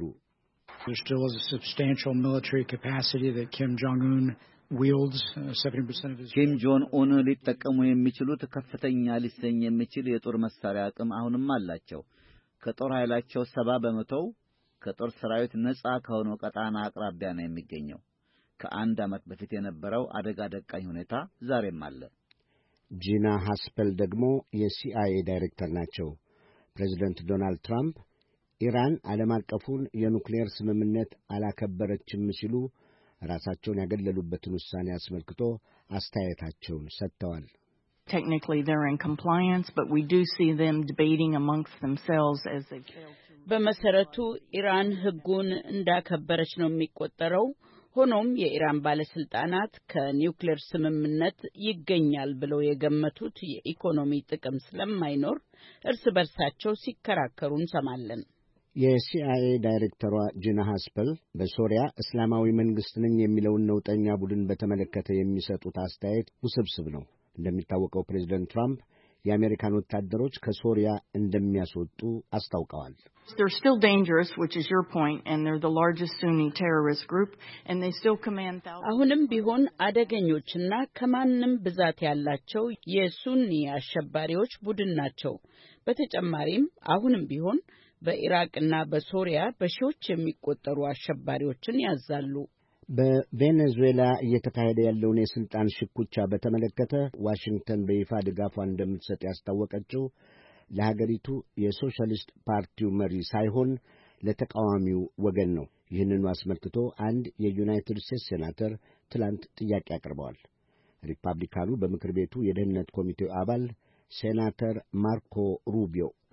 ኪም ጆን ኡን ሊጠቀሙ የሚችሉት ከፍተኛ ሊሰኝ የሚችል የጦር መሳሪያ አቅም አሁንም አላቸው። ከጦር ኃይላቸው ሰባ በመቶው ከጦር ሰራዊት ነጻ ከሆነው ቀጣና አቅራቢያ ነው የሚገኘው። ከአንድ ዓመት በፊት የነበረው አደጋ ደቃኝ ሁኔታ ዛሬም አለ። ጂና ሃስፐል ደግሞ የሲአይኤ ዳይሬክተር ናቸው። ፕሬዚደንት ዶናልድ ትራምፕ ኢራን ዓለም አቀፉን የኑክሌር ስምምነት አላከበረችም ሲሉ ራሳቸውን ያገለሉበትን ውሳኔ አስመልክቶ አስተያየታቸውን ሰጥተዋል። Technically they're in compliance, but we do see them debating amongst themselves as they fail to በመሰረቱ ኢራን ሕጉን እንዳከበረች ነው የሚቆጠረው። ሆኖም የኢራን ባለስልጣናት ከኒውክሌር ስምምነት ይገኛል ብለው የገመቱት የኢኮኖሚ ጥቅም ስለማይኖር እርስ በርሳቸው ሲከራከሩ እንሰማለን። የሲአይኤ ዳይሬክተሯ ጂና ሃስፐል በሶሪያ እስላማዊ መንግስት ነኝ የሚለውን ነውጠኛ ቡድን በተመለከተ የሚሰጡት አስተያየት ውስብስብ ነው። እንደሚታወቀው ፕሬዝደንት ትራምፕ የአሜሪካን ወታደሮች ከሶሪያ እንደሚያስወጡ አስታውቀዋል። They're still dangerous, which is your point, and they're the largest Sunni terrorist group, and they still command thousands. አሁንም ቢሆን አደገኞችና ከማንም ብዛት ያላቸው የሱኒ አሸባሪዎች ቡድን ናቸው። በተጨማሪም አሁንም ቢሆን በኢራቅና በሶሪያ በሺዎች የሚቆጠሩ አሸባሪዎችን ያዛሉ። በቬኔዙዌላ እየተካሄደ ያለውን የስልጣን ሽኩቻ በተመለከተ ዋሽንግተን በይፋ ድጋፏን እንደምትሰጥ ያስታወቀችው ለሀገሪቱ የሶሻሊስት ፓርቲው መሪ ሳይሆን ለተቃዋሚው ወገን ነው። ይህንኑ አስመልክቶ አንድ የዩናይትድ ስቴትስ ሴናተር ትላንት ጥያቄ አቅርበዋል። ሪፐብሊካኑ በምክር ቤቱ የደህንነት ኮሚቴው አባል ሴናተር ማርኮ ሩቢዮ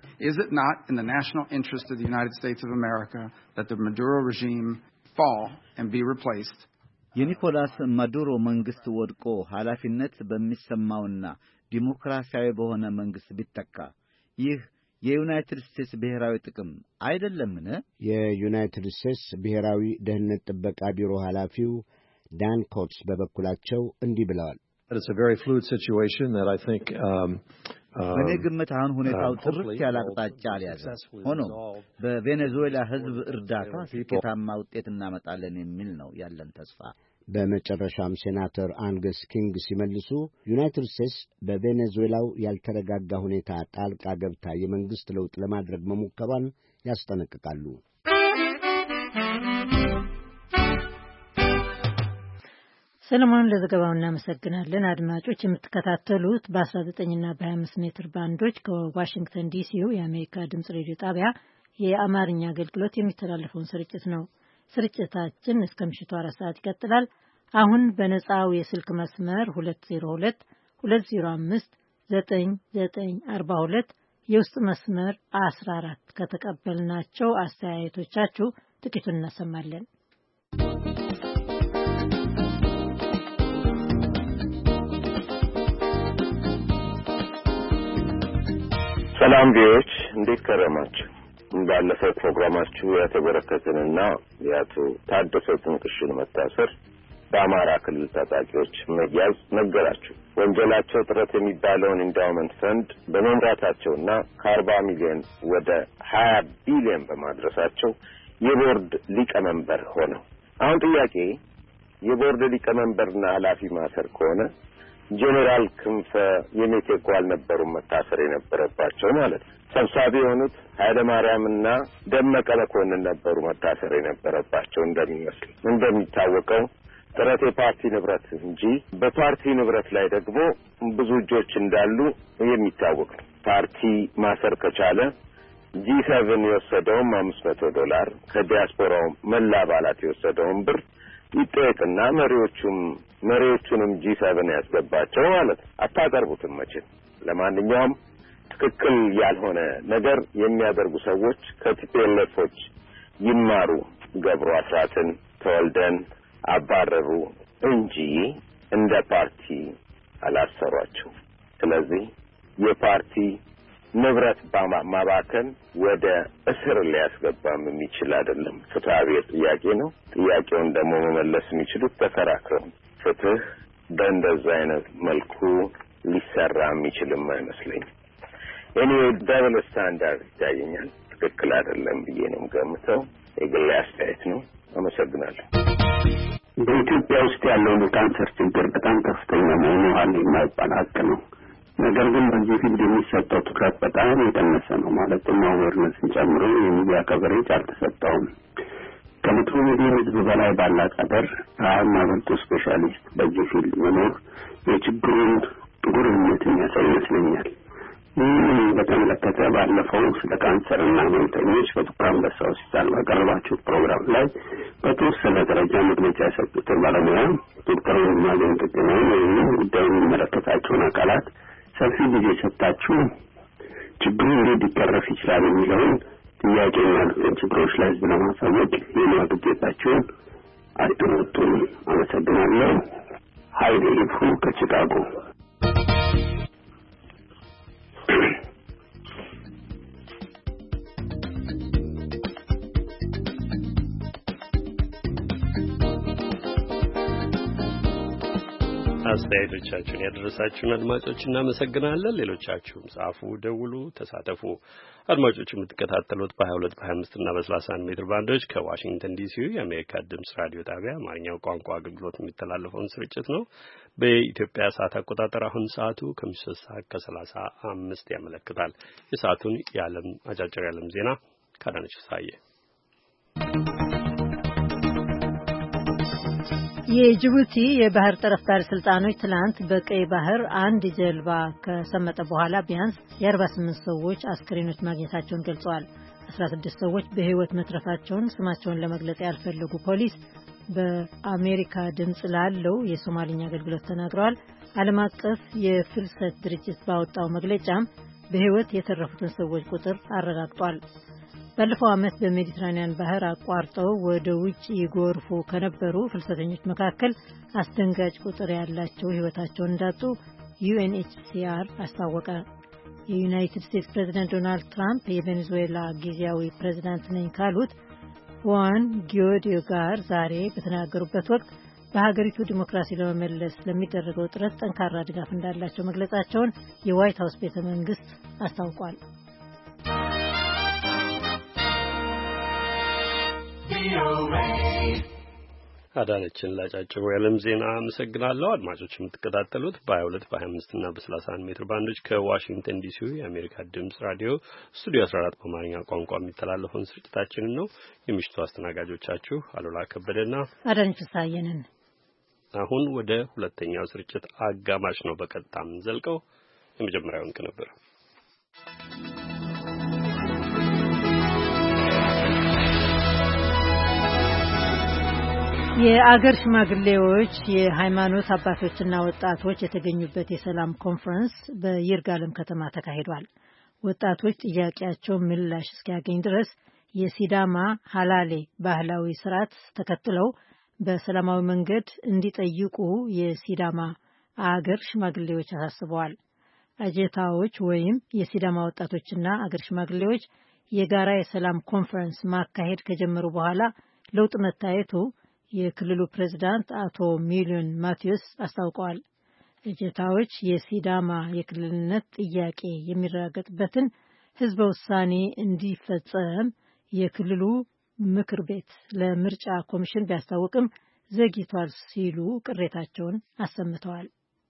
Is it not in the national interest of the United States of America that the Maduro regime fall and be replaced? የኒኮላስ ማዱሮ መንግስት ወድቆ ኃላፊነት በሚሰማውና ዲሞክራሲያዊ በሆነ መንግስት ቢተካ ይህ የዩናይትድ ስቴትስ ብሔራዊ ጥቅም አይደለምን? የዩናይትድ ስቴትስ ብሔራዊ ደህንነት ጥበቃ ቢሮ ኃላፊው ዳን ኮትስ በበኩላቸው እንዲህ ብለዋል። It's a very fluid situation that I think um በኔ ግምት አሁን ሁኔታው ጥርት ያለ አቅጣጫ አልያዘ። ሆኖም በቬኔዙዌላ ህዝብ እርዳታ ስኬታማ ውጤት እናመጣለን የሚል ነው ያለን ተስፋ። በመጨረሻም ሴናተር አንገስ ኪንግ ሲመልሱ ዩናይትድ ስቴትስ በቬኔዙዌላው ያልተረጋጋ ሁኔታ ጣልቃ ገብታ የመንግስት ለውጥ ለማድረግ መሞከሯን ያስጠነቅቃሉ። ሰለሞን ለዘገባው እናመሰግናለን። አድማጮች የምትከታተሉት በ19 እና በ25 ሜትር ባንዶች ከዋሽንግተን ዲሲው የአሜሪካ ድምጽ ሬዲዮ ጣቢያ የአማርኛ አገልግሎት የሚተላለፈውን ስርጭት ነው። ስርጭታችን እስከ ምሽቱ አራት ሰዓት ይቀጥላል። አሁን በነጻው የስልክ መስመር ሁለት ዜሮ ሁለት ሁለት ዜሮ አምስት ዘጠኝ ዘጠኝ አርባ ሁለት የውስጥ መስመር አስራ አራት ከተቀበልናቸው አስተያየቶቻችሁ ጥቂቱን እናሰማለን። ሰላም ቢዎች እንዴት ከረማችሁ? ባለፈው ፕሮግራማችሁ የተበረከተንና ያቶ ታደሰ ጥንቅሽን መታሰር በአማራ ክልል ታጣቂዎች መያዝ ነገራችሁ። ወንጀላቸው ጥረት የሚባለውን ኢንዳውመንት ፈንድ በመምራታቸውና ከአርባ ሚሊዮን ወደ ሀያ ቢሊዮን በማድረሳቸው የቦርድ ሊቀመንበር ሆነው አሁን ጥያቄ የቦርድ ሊቀመንበርና ኃላፊ ማሰር ከሆነ ጄኔራል ክንፈ የሜቴኮ አልነበሩም መታሰር የነበረባቸው ማለት ነው። ሰብሳቢ የሆኑት ኃይለ ማርያምና ደመቀ መኮንን ነበሩ መታሰር የነበረባቸው እንደሚመስል። እንደሚታወቀው ጥረት የፓርቲ ንብረት እንጂ በፓርቲ ንብረት ላይ ደግሞ ብዙ እጆች እንዳሉ የሚታወቅ ነው። ፓርቲ ማሰር ከቻለ ጂ ሰቨን የወሰደውም አምስት መቶ ዶላር ከዲያስፖራው መላ አባላት የወሰደውን ብር ይጠየቅና መሪዎቹም መሪዎቹንም ጂ ሰቨን ያስገባቸው ማለት አታቀርቡትም መቼም። ለማንኛውም ትክክል ያልሆነ ነገር የሚያደርጉ ሰዎች ከቲፒኤልኤፎች ይማሩ። ገብሩ አስራትን ተወልደን አባረሩ እንጂ እንደ ፓርቲ አላሰሯቸው። ስለዚህ የፓርቲ ንብረት ማባከን ወደ እስር ሊያስገባም የሚችል አይደለም። ፍትሃዊ ጥያቄ ነው። ጥያቄውን ደግሞ መመለስ የሚችሉት ተከራክረው ፍትህ በእንደዛ አይነት መልኩ ሊሰራ የሚችልም አይመስለኝም። እኔ ደብል ስታንዳርድ ይታየኛል። ትክክል አይደለም ብዬ ነው የምገምተው። የግል አስተያየት ነው። አመሰግናለሁ። በኢትዮጵያ ውስጥ ያለው የካንሰር ችግር በጣም ከፍተኛ መሆኑ አለ የማይባል ሀቅ ነው። ነገር ግን በዚህ ፊልድ የሚሰጠው ትኩረት በጣም የቀነሰ ነው። ማለትም አዌርነስን ጨምሮ የሚዲያ ከቨሬጅ አልተሰጠውም። ከመቶ ሚሊዮን ሕዝብ በላይ ባላት ሀገር ሀያ ማበልጡ ስፔሻሊስት በዚህ ፊልድ መኖር የችግሩን ጥቁርነት የሚያሳይ ይመስለኛል። ይህን በተመለከተ ባለፈው ስለ ካንሰርና ህመምተኞች በጥቁር አንበሳ ሆስፒታል ባቀረባችሁ ፕሮግራም ላይ በተወሰነ ደረጃ መግለጫ የሰጡትን ባለሙያ ዶክተር ማገን ጥቅናን ወይም ጉዳዩን የሚመለከታቸውን አካላት ሰፊ ጊዜ ሰጣችሁ ችግሩ እንዴት ሊቀረፍ ይችላል የሚለውን ጥያቄና ችግሮች ላይ ህዝብ ለማሳወቅ የሙያ ግዴታቸውን አትወጡም። አመሰግናለሁ። ኃይሌ ይፉ ከቺካጎ። አስተያየቶቻችሁን ያደረሳችሁን አድማጮች እናመሰግናለን። ሌሎቻችሁም ጻፉ፣ ደውሉ፣ ተሳተፉ። አድማጮች የምትከታተሉት በ22 በ25 እና በ31 ሜትር ባንዶች ከዋሽንግተን ዲሲ የአሜሪካ ድምጽ ራዲዮ ጣቢያ አማርኛው ቋንቋ አገልግሎት የሚተላለፈውን ስርጭት ነው። በኢትዮጵያ ሰዓት አቆጣጠር አሁን ሰዓቱ ከምሽቱ ሶስት ሰዓት ከሰላሳ አምስት ያመለክታል። የሰዓቱን የዓለም አጫጭር የዓለም ዜና ካዳነች ሳየ። የጅቡቲ የባህር ጠረፍ ባለስልጣኖች ትላንት በቀይ ባህር አንድ ጀልባ ከሰመጠ በኋላ ቢያንስ የአርባ ስምንት ሰዎች አስክሬኖች ማግኘታቸውን ገልጸዋል። አስራ ስድስት ሰዎች በህይወት መትረፋቸውን ስማቸውን ለመግለጽ ያልፈለጉ ፖሊስ በአሜሪካ ድምጽ ላለው የሶማሊኛ አገልግሎት ተናግረዋል። ዓለም አቀፍ የፍልሰት ድርጅት ባወጣው መግለጫም በህይወት የተረፉትን ሰዎች ቁጥር አረጋግጧል። ባለፈው ዓመት በሜዲትራኒያን ባህር አቋርጠው ወደ ውጭ ይጎርፉ ከነበሩ ፍልሰተኞች መካከል አስደንጋጭ ቁጥር ያላቸው ህይወታቸውን እንዳጡ ዩኤንኤችሲአር አስታወቀ። የዩናይትድ ስቴትስ ፕሬዝዳንት ዶናልድ ትራምፕ የቬኔዙዌላ ጊዜያዊ ፕሬዝዳንት ነኝ ካሉት ሁዋን ጊዮዲዮ ጋር ዛሬ በተናገሩበት ወቅት በሀገሪቱ ዲሞክራሲ ለመመለስ ለሚደረገው ጥረት ጠንካራ ድጋፍ እንዳላቸው መግለጻቸውን የዋይት ሀውስ ቤተ መንግስት አስታውቋል። አዳነችን ላጫጭሩ የዓለም ዜና አመሰግናለሁ። አድማጮች የምትከታተሉት በ22 በ25 እና በ31 ሜትር ባንዶች ከዋሽንግተን ዲሲ የአሜሪካ ድምጽ ራዲዮ ስቱዲዮ አስራ አራት በአማርኛ ቋንቋ የሚተላለፈውን ስርጭታችንን ነው። የምሽቱ አስተናጋጆቻችሁ አሉላ ከበደና አዳነች ፍስሐዬ ነን። አሁን ወደ ሁለተኛው ስርጭት አጋማሽ ነው በቀጥታ የምንዘልቀው። የመጀመሪያውን ቅንብር የአገር ሽማግሌዎች የሃይማኖት አባቶችና ወጣቶች የተገኙበት የሰላም ኮንፈረንስ በይርጋለም ከተማ ተካሂዷል። ወጣቶች ጥያቄያቸው ምላሽ እስኪያገኝ ድረስ የሲዳማ ሀላሌ ባህላዊ ስርዓት ተከትለው በሰላማዊ መንገድ እንዲጠይቁ የሲዳማ አገር ሽማግሌዎች አሳስበዋል። አጀታዎች ወይም የሲዳማ ወጣቶችና አገር ሽማግሌዎች የጋራ የሰላም ኮንፈረንስ ማካሄድ ከጀመሩ በኋላ ለውጥ መታየቱ የክልሉ ፕሬዝዳንት አቶ ሚሊዮን ማቲዮስ አስታውቀዋል። አጀታዎች የሲዳማ የክልልነት ጥያቄ የሚረጋገጥበትን ህዝበ ውሳኔ እንዲፈጸም የክልሉ ምክር ቤት ለምርጫ ኮሚሽን ቢያስታውቅም ዘግይቷል ሲሉ ቅሬታቸውን አሰምተዋል።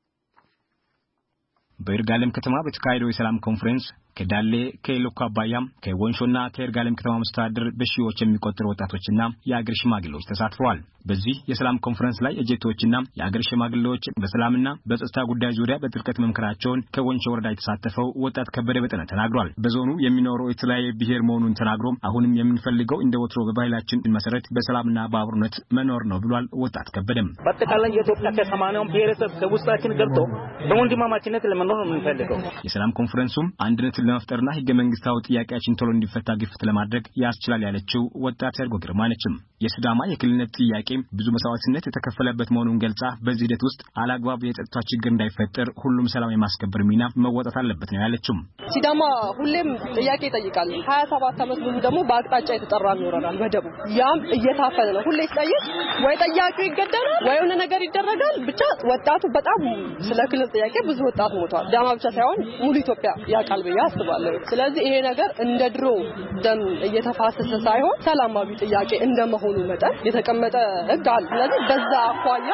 በይርጋለም ከተማ በተካሄደው የሰላም ኮንፈረንስ ከዳሌ ከሎካ አባያም ከወንሾና ከይርጋለም ከተማ መስተዳድር በሺዎች የሚቆጠሩ ወጣቶችና የአገር ሽማግሌዎች ተሳትፈዋል። በዚህ የሰላም ኮንፈረንስ ላይ እጀቶችና የአገር ሽማግሌዎች በሰላምና በጸጥታ ጉዳይ ዙሪያ በጥልቀት መምከራቸውን ከወንሾ ወረዳ የተሳተፈው ወጣት ከበደ በጠነ ተናግሯል። በዞኑ የሚኖረው የተለያየ ብሔር መሆኑን ተናግሮ አሁንም የምንፈልገው እንደ ወትሮ በባህላችን መሰረት በሰላምና በአብሮነት መኖር ነው ብሏል። ወጣት ከበደም በአጠቃላይ የኢትዮጵያ ከሰማንያው ብሔረሰብ ከውስጣችን ገብቶ በወንድማማችነት ለመኖር ነው የምንፈልገው። የሰላም ኮንፈረንሱም አንድነት ለመፍጠርና ህገ መንግስታዊ ጥያቄያችን ቶሎ እንዲፈታ ግፍት ለማድረግ ያስችላል ያለችው ወጣት ያርጎ ግርማነችም የሲዳማ የክልልነት ጥያቄ ብዙ መስዋዕትነት የተከፈለበት መሆኑን ገልጻ በዚህ ሂደት ውስጥ አላግባብ የጸጥታ ችግር እንዳይፈጠር ሁሉም ሰላም የማስከበር ሚና መወጣት አለበት ነው ያለችው። ሲዳማ ሁሌም ጥያቄ ይጠይቃል። ሀያ ሰባት ዓመት ሙሉ ደግሞ በአቅጣጫ የተጠራ ይኖራል። በደቡ ያም እየታፈነ ነው። ሁሌ ሲጠይቅ ወይ ጠያቂው ይገደላል ወይ የሆነ ነገር ይደረጋል። ብቻ ወጣቱ በጣም ስለ ክልል ጥያቄ ብዙ ወጣት ሞቷል። ሲዳማ ብቻ ሳይሆን ሙሉ ኢትዮጵያ ያውቃል ብዬ አስባለሁ። ስለዚህ ይሄ ነገር እንደ ድሮ ደም እየተፋሰሰ ሳይሆን ሰላማዊ ጥያቄ እንደመሆኑ መጠን የተቀመጠ ህግ አለ። ስለዚህ በዛ አኳያ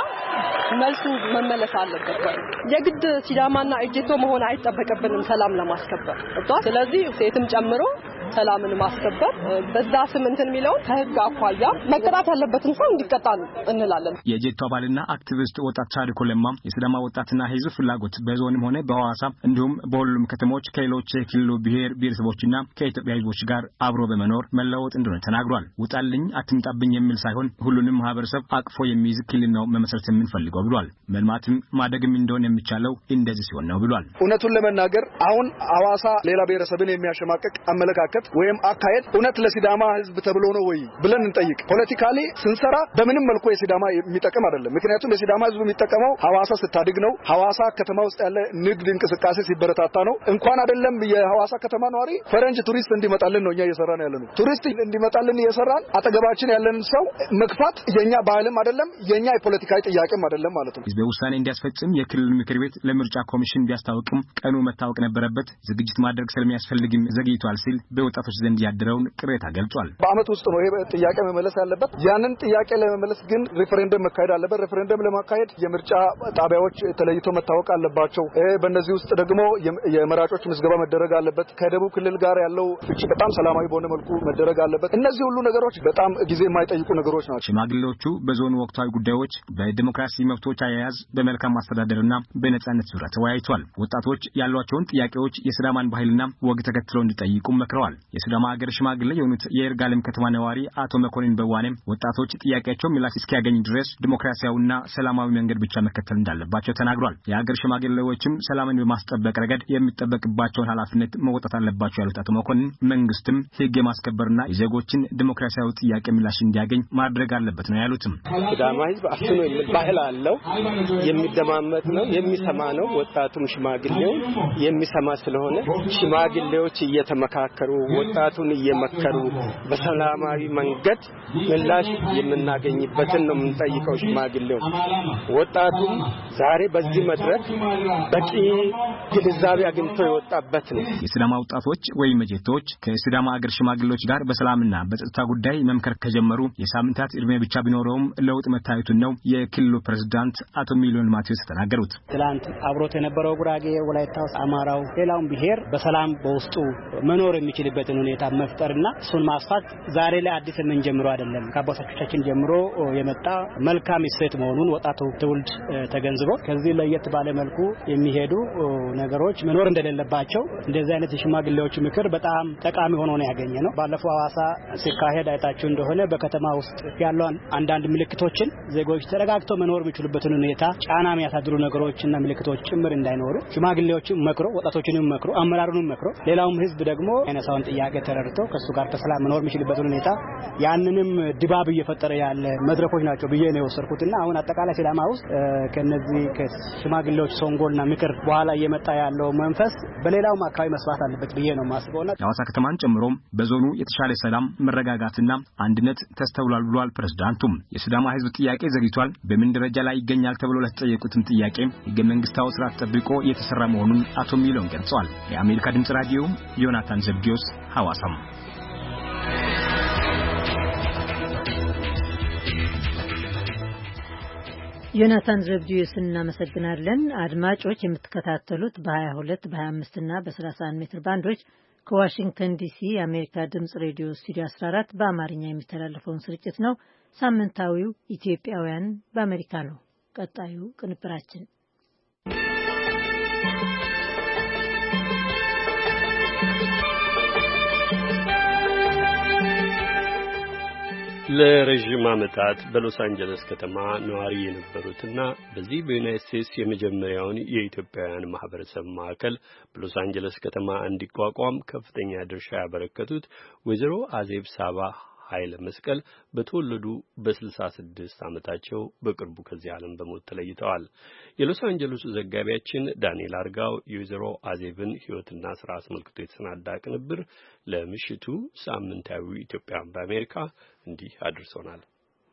መልሱ መመለስ አለበት። የግድ ሲዳማና እጀቶ መሆን አይጠበቅብንም ሰላም ለማስከበር። ስለዚህ ሴትም ጨምሮ ሰላምን ማስከበር በዛ ስም እንትን የሚለው ከህግ አኳያ መቀጣት ያለበትን ሰው እንዲቀጣ እንላለን። የጀቶ አባልና አክቲቪስት ወጣት ታሪኩ ለማ የሲዳማ ወጣትና ህዝብ ፍላጎት በዞንም ሆነ በሐዋሳ እንዲሁም በሁሉም ከተሞች ከሌሎች የክልሉ ብሔር ብሔረሰቦችና ከኢትዮጵያ ህዝቦች ጋር አብሮ በመኖር መለወጥ እንደሆነ ተናግሯል። ውጣልኝ አትምጣብኝ የሚል ሳይሆን ሁሉንም ማህበረሰብ አቅፎ የሚይዝ ክልል ነው መመስረት የምንፈልገው ብሏል። መልማትም ማደግም እንደሆነ የሚቻለው እንደዚህ ሲሆን ነው ብሏል። እውነቱን ለመናገር አሁን ሐዋሳ ሌላ ብሔረሰብን የሚያሸማቀቅ አመለካከት ወይም አካሄድ እውነት ለሲዳማ ህዝብ ተብሎ ነው ወይ ብለን እንጠይቅ። ፖለቲካሊ ስንሰራ በምንም መልኩ የሲዳማ የሚጠቅም አይደለም። ምክንያቱም የሲዳማ ህዝብ የሚጠቀመው ሐዋሳ ስታድግ ነው። ሐዋሳ ከተማ ውስጥ ያለ ንግድ እንቅስቃሴ ሲበረታታ ነው። እንኳን አይደለም የሐዋሳ ከተማ ነዋሪ ፈረንጅ ቱሪስት እንዲመጣልን ነው እኛ እየሰራን ያለነው። ቱሪስት እንዲመጣልን እየሰራን አጠገባችን ያለን ሰው መግፋት የኛ ባህልም አይደለም የኛ የፖለቲካዊ ጥያቄም አይደለም ማለት ነው። ህዝበ ውሳኔ እንዲያስፈጽም የክልል ምክር ቤት ለምርጫ ኮሚሽን ቢያስታውቅም ቀኑ መታወቅ ነበረበት። ዝግጅት ማድረግ ስለሚያስፈልግም ዘግይቷል ሲል በወጣቶች ዘንድ ያደረውን ቅሬታ ገልጿል። በአመት ውስጥ ነው ይሄ ጥያቄ መመለስ ያለበት። ያንን ጥያቄ ለመመለስ ግን ሪፈረንደም መካሄድ አለበት። ሪፈረንደም ለማካሄድ የምርጫ ጣቢያዎች ተለይቶ መታወቅ አለባቸው። በእነዚህ ውስጥ ደግሞ የመራጮች ምዝገባ መደረግ አለበት። ከደቡብ ክልል ጋር ያለው ፍቺ በጣም ሰላማዊ በሆነ መልኩ መደረግ አለበት። እነዚህ ሁሉ ነገሮች በጣም ጊዜ የማይጠይቁ ነገሮች ናቸው። ሽማግሌዎቹ በዞኑ ወቅታዊ ጉዳዮች፣ በዲሞክራሲ መብቶች አያያዝ፣ በመልካም አስተዳደርና በነጻነት ዙሪያ ተወያይቷል። ወጣቶች ያሏቸውን ጥያቄዎች የሲዳማን ባህልና ወግ ተከትለው እንዲጠይቁ መክረዋል። የሲዳማ ሀገር ሽማግሌ የሆኑት የይርጋለም ከተማ ነዋሪ አቶ መኮንን በዋኔም ወጣቶች ጥያቄያቸው ምላሽ እስኪያገኝ ድረስ ዲሞክራሲያዊና ሰላማዊ መንገድ ብቻ መከተል እንዳለባቸው ተናግሯል። የሀገር ሽማግሌዎችም ሰላምን በማስጠበቅ ረገድ የሚጠበቅባቸውን ኃላፊነት መወጣት አለባቸው ያሉት አቶ መኮንን መንግስትም ህግ የማስከበርና የዜጎችን ዲሞክራሲያዊ ጥያቄ ምላሽ እንዲያገኝ ማድረግ አለበት ነው ያሉትም። ሲዳማ ህዝብ አፍኖ ባህል አለው፣ የሚደማመጥ ነው፣ የሚሰማ ነው። ወጣቱም ሽማግሌው የሚሰማ ስለሆነ ሽማግሌዎች እየተመካከሩ ወጣቱን እየመከሩ በሰላማዊ መንገድ ምላሽ የምናገኝበትን ነው የምንጠይቀው። ሽማግሌው ወጣቱ ዛሬ በዚህ መድረክ በቂ ግንዛቤ አግኝቶ የወጣበት ነው። የሲዳማ ወጣቶች ወይ መጀቶች ከሲዳማ ሀገር ሽማግሌዎች ጋር በሰላምና በጸጥታ ጉዳይ መምከር ከጀመሩ የሳምንታት እድሜ ብቻ ቢኖረውም ለውጥ መታየቱን ነው የክልሉ ፕሬዝዳንት አቶ ሚሊዮን ማቴዎስ ተናገሩት። ትላንት አብሮት የነበረው ጉራጌ፣ ወላይታው፣ አማራው ሌላውም ብሔር በሰላም በውስጡ መኖር የሚችልበትን ሁኔታ መፍጠርና እሱን ማስፋት ዛሬ ላይ አዲስ የምንጀምረው አይደለም። ከአባቶቻችን ጀምሮ የመጣ መልካም እሴት መሆኑን ወጣቱ ትውልድ ተገንዝቦ ከዚህ ለየት ባለ መልኩ የሚሄዱ ነገሮች መኖር እንደሌለባቸው እንደዚህ አይነት የሽማግሌዎች ምክር በጣም ጠቃሚ ሆኖ ነው ያገኘ ነው። ባለፈው ሐዋሳ ሲካሄድ አይታችሁ እንደሆነ በከተማ ውስጥ ያለው አንዳንድ ምልክቶችን ዜጎች ተረጋግተው መኖር የሚችሉበትን ሁኔታ ጫና የሚያሳድሩ ነገሮችና ምልክቶች ጭምር እንዳይኖሩ ሽማግሌዎችም መክሮ ወጣቶችንም መክሮ አመራሩንም መክሮ ሌላውም ህዝብ ደግሞ አይነሳውን ጥያቄ ተረድቶ ከሱ ጋር በሰላም መኖር የሚችልበትን ሁኔታ ያንንም ድባብ እየፈጠረ ያለ መድረኮች ናቸው ብዬ ነው የወሰድኩትና አሁን አጠቃላይ ሲዳማ ውስጥ ከነዚህ ከሽማግሌዎች ሶንጎልና ምክር በኋላ እየመጣ ያለው መንፈስ በሌላውም አካባቢ መስፋት አለበት ብዬ ነው ማስበውና የሐዋሳ ከተማን ጨምሮም በዞኑ የተሻለ ሰላም መረጋጋትና አንድነት ተስተውሏል ብሏል ፕሬዝዳንቱም። የሲዳማ ህዝብ ጥያቄ ዘግይቷል፣ በምን ደረጃ ላይ ይገኛል ተብሎ ለተጠየቁትም ጥያቄ ህገ መንግስታዊ ስርዓት ጠብቆ እየተሰራ መሆኑን አቶ ሚሊዮን ገልጸዋል። የአሜሪካ ድምጽ ራዲዮ ዮናታን ዘብዲዮስ ሐዋሳም። ዮናታን ዘብዲዮስ እናመሰግናለን። አድማጮች የምትከታተሉት በ22 በ25 እና በ31 ሜትር ባንዶች ከዋሽንግተን ዲሲ የአሜሪካ ድምጽ ሬዲዮ ስቱዲዮ አስራ አራት በአማርኛ የሚተላለፈውን ስርጭት ነው። ሳምንታዊው ኢትዮጵያውያን በአሜሪካ ነው። ቀጣዩ ቅንብራችን ለረጅም ዓመታት በሎስ አንጀለስ ከተማ ነዋሪ የነበሩትና በዚህ በዩናይትድ ስቴትስ የመጀመሪያውን የኢትዮጵያውያን ማህበረሰብ ማዕከል በሎስ አንጀለስ ከተማ እንዲቋቋም ከፍተኛ ድርሻ ያበረከቱት ወይዘሮ አዜብ ሳባ ኃይለ መስቀል በተወለዱ በስልሳ ስድስት ዓመታቸው በቅርቡ ከዚህ ዓለም በሞት ተለይተዋል። የሎስ አንጀለሱ ዘጋቢያችን ዳንኤል አርጋው የወይዘሮ አዜብን ሕይወትና ስራ አስመልክቶ የተሰናዳ ቅንብር ለምሽቱ ሳምንታዊ ኢትዮጵያውያን በአሜሪካ እንዲህ አድርሶናል።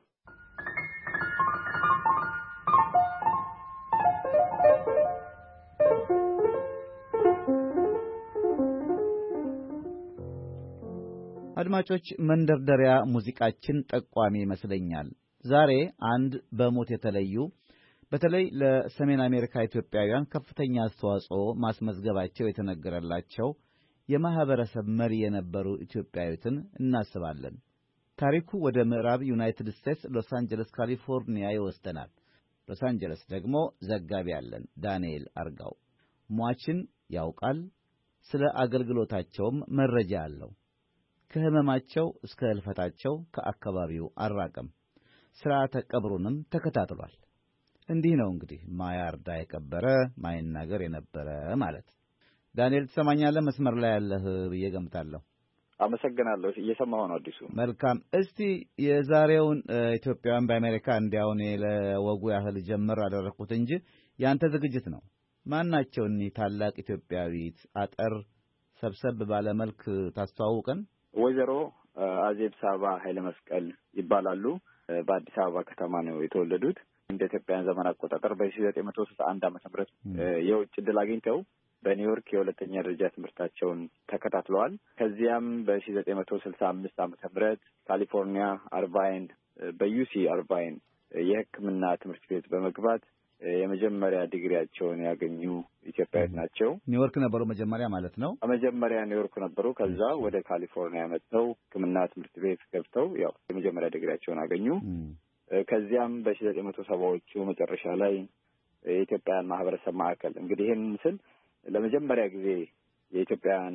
አድማጮች መንደርደሪያ ሙዚቃችን ጠቋሚ ይመስለኛል። ዛሬ አንድ በሞት የተለዩ በተለይ ለሰሜን አሜሪካ ኢትዮጵያውያን ከፍተኛ አስተዋጽኦ ማስመዝገባቸው የተነገረላቸው የማህበረሰብ መሪ የነበሩ ኢትዮጵያዊትን እናስባለን። ታሪኩ ወደ ምዕራብ ዩናይትድ ስቴትስ ሎስ አንጀለስ ካሊፎርኒያ ይወስደናል። ሎስ አንጀለስ ደግሞ ዘጋቢ ያለን ዳንኤል አርጋው ሟችን ያውቃል፣ ስለ አገልግሎታቸውም መረጃ አለው። ከህመማቸው እስከ ህልፈታቸው ከአካባቢው አራቀም። ሥርዓተ ቀብሩንም ተከታትሏል። እንዲህ ነው እንግዲህ ማያርዳ የቀበረ ማይናገር የነበረ ማለት። ዳንኤል ትሰማኛለህ? መስመር ላይ ያለህ ብዬ ገምታለሁ። አመሰግናለሁ። እየሰማሁ ነው አዲሱ። መልካም። እስቲ የዛሬውን ኢትዮጵያውያን በአሜሪካ እንዲያውን ለወጉ ያህል ጀምር አደረኩት እንጂ ያንተ ዝግጅት ነው። ማናቸው እኒህ ታላቅ ኢትዮጵያዊት? አጠር ሰብሰብ ባለ መልክ ታስተዋውቀን። ወይዘሮ አዜብ ሳባ ኃይለ መስቀል ይባላሉ። በአዲስ አበባ ከተማ ነው የተወለዱት። እንደ ኢትዮጵያን ዘመን አቆጣጠር በሺህ ዘጠኝ መቶ ስልሳ አንድ ዓመተ ምህረት የውጭ ዕድል አግኝተው በኒውዮርክ የሁለተኛ ደረጃ ትምህርታቸውን ተከታትለዋል። ከዚያም በሺህ ዘጠኝ መቶ ስልሳ አምስት ዓመተ ምህረት ካሊፎርኒያ አርቫይን በዩሲ አርቫይን የሕክምና ትምህርት ቤት በመግባት የመጀመሪያ ዲግሪያቸውን ያገኙ ኢትዮጵያዊት ናቸው። ኒውዮርክ ነበሩ መጀመሪያ ማለት ነው። መጀመሪያ ኒውዮርክ ነበሩ። ከዛ ወደ ካሊፎርኒያ መጥተው ሕክምና ትምህርት ቤት ገብተው ያው የመጀመሪያ ዲግሪያቸውን አገኙ። ከዚያም በሺህ ዘጠኝ መቶ ሰባዎቹ መጨረሻ ላይ የኢትዮጵያውያን ማህበረሰብ ማዕከል እንግዲህ ይህን ስል ለመጀመሪያ ጊዜ የኢትዮጵያውያን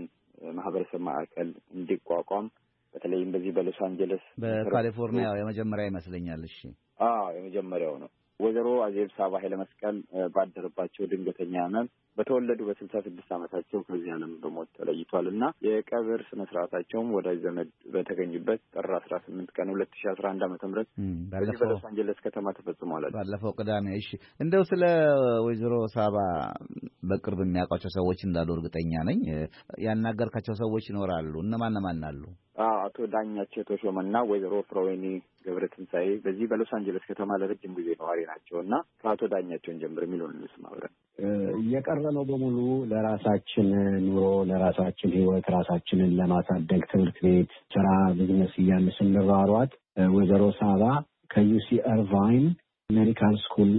ማህበረሰብ ማዕከል እንዲቋቋም በተለይም በዚህ በሎስ አንጀለስ በካሊፎርኒያ የመጀመሪያ ይመስለኛል። እሺ አዎ የመጀመሪያው ነው። ወይዘሮ አዜብ ሳባ ኃይለ መስቀል ባደረባቸው ድንገተኛ ህመም በተወለዱ በስልሳ ስድስት ዓመታቸው ከዚህ ዓለም በሞት ተለይቷል እና የቀብር ስነ ስርዓታቸውም ወዳጅ ዘመድ በተገኙበት ጥር አስራ ስምንት ቀን ሁለት ሺህ አስራ አንድ ዓመተ ምህረት በዚህ በሎስ አንጀለስ ከተማ ተፈጽሟል። ባለፈው ቅዳሜ። እሺ እንደው ስለ ወይዘሮ ሳባ በቅርብ የሚያውቋቸው ሰዎች እንዳሉ እርግጠኛ ነኝ። ያናገርካቸው ሰዎች ይኖራሉ። እነማን ማን አሉ? አቶ ዳኛቸው ተሾመና ወይዘሮ ፍሮዌኒ ገብረትንሳኤ በዚህ በሎስ አንጀለስ ከተማ ለረጅም ጊዜ ነዋሪ ናቸውና ከአቶ ዳኛቸውን ጀምር የሚለውን እንስማ አብረን። እየቀረነው በሙሉ ለራሳችን ኑሮ ለራሳችን ህይወት ራሳችንን ለማሳደግ ትምህርት ቤት፣ ስራ፣ ቢዝነስ እያልን ስንሯሯጥ ወይዘሮ ሳባ ከዩሲ ኤርቫይን ሜዲካል ስኩል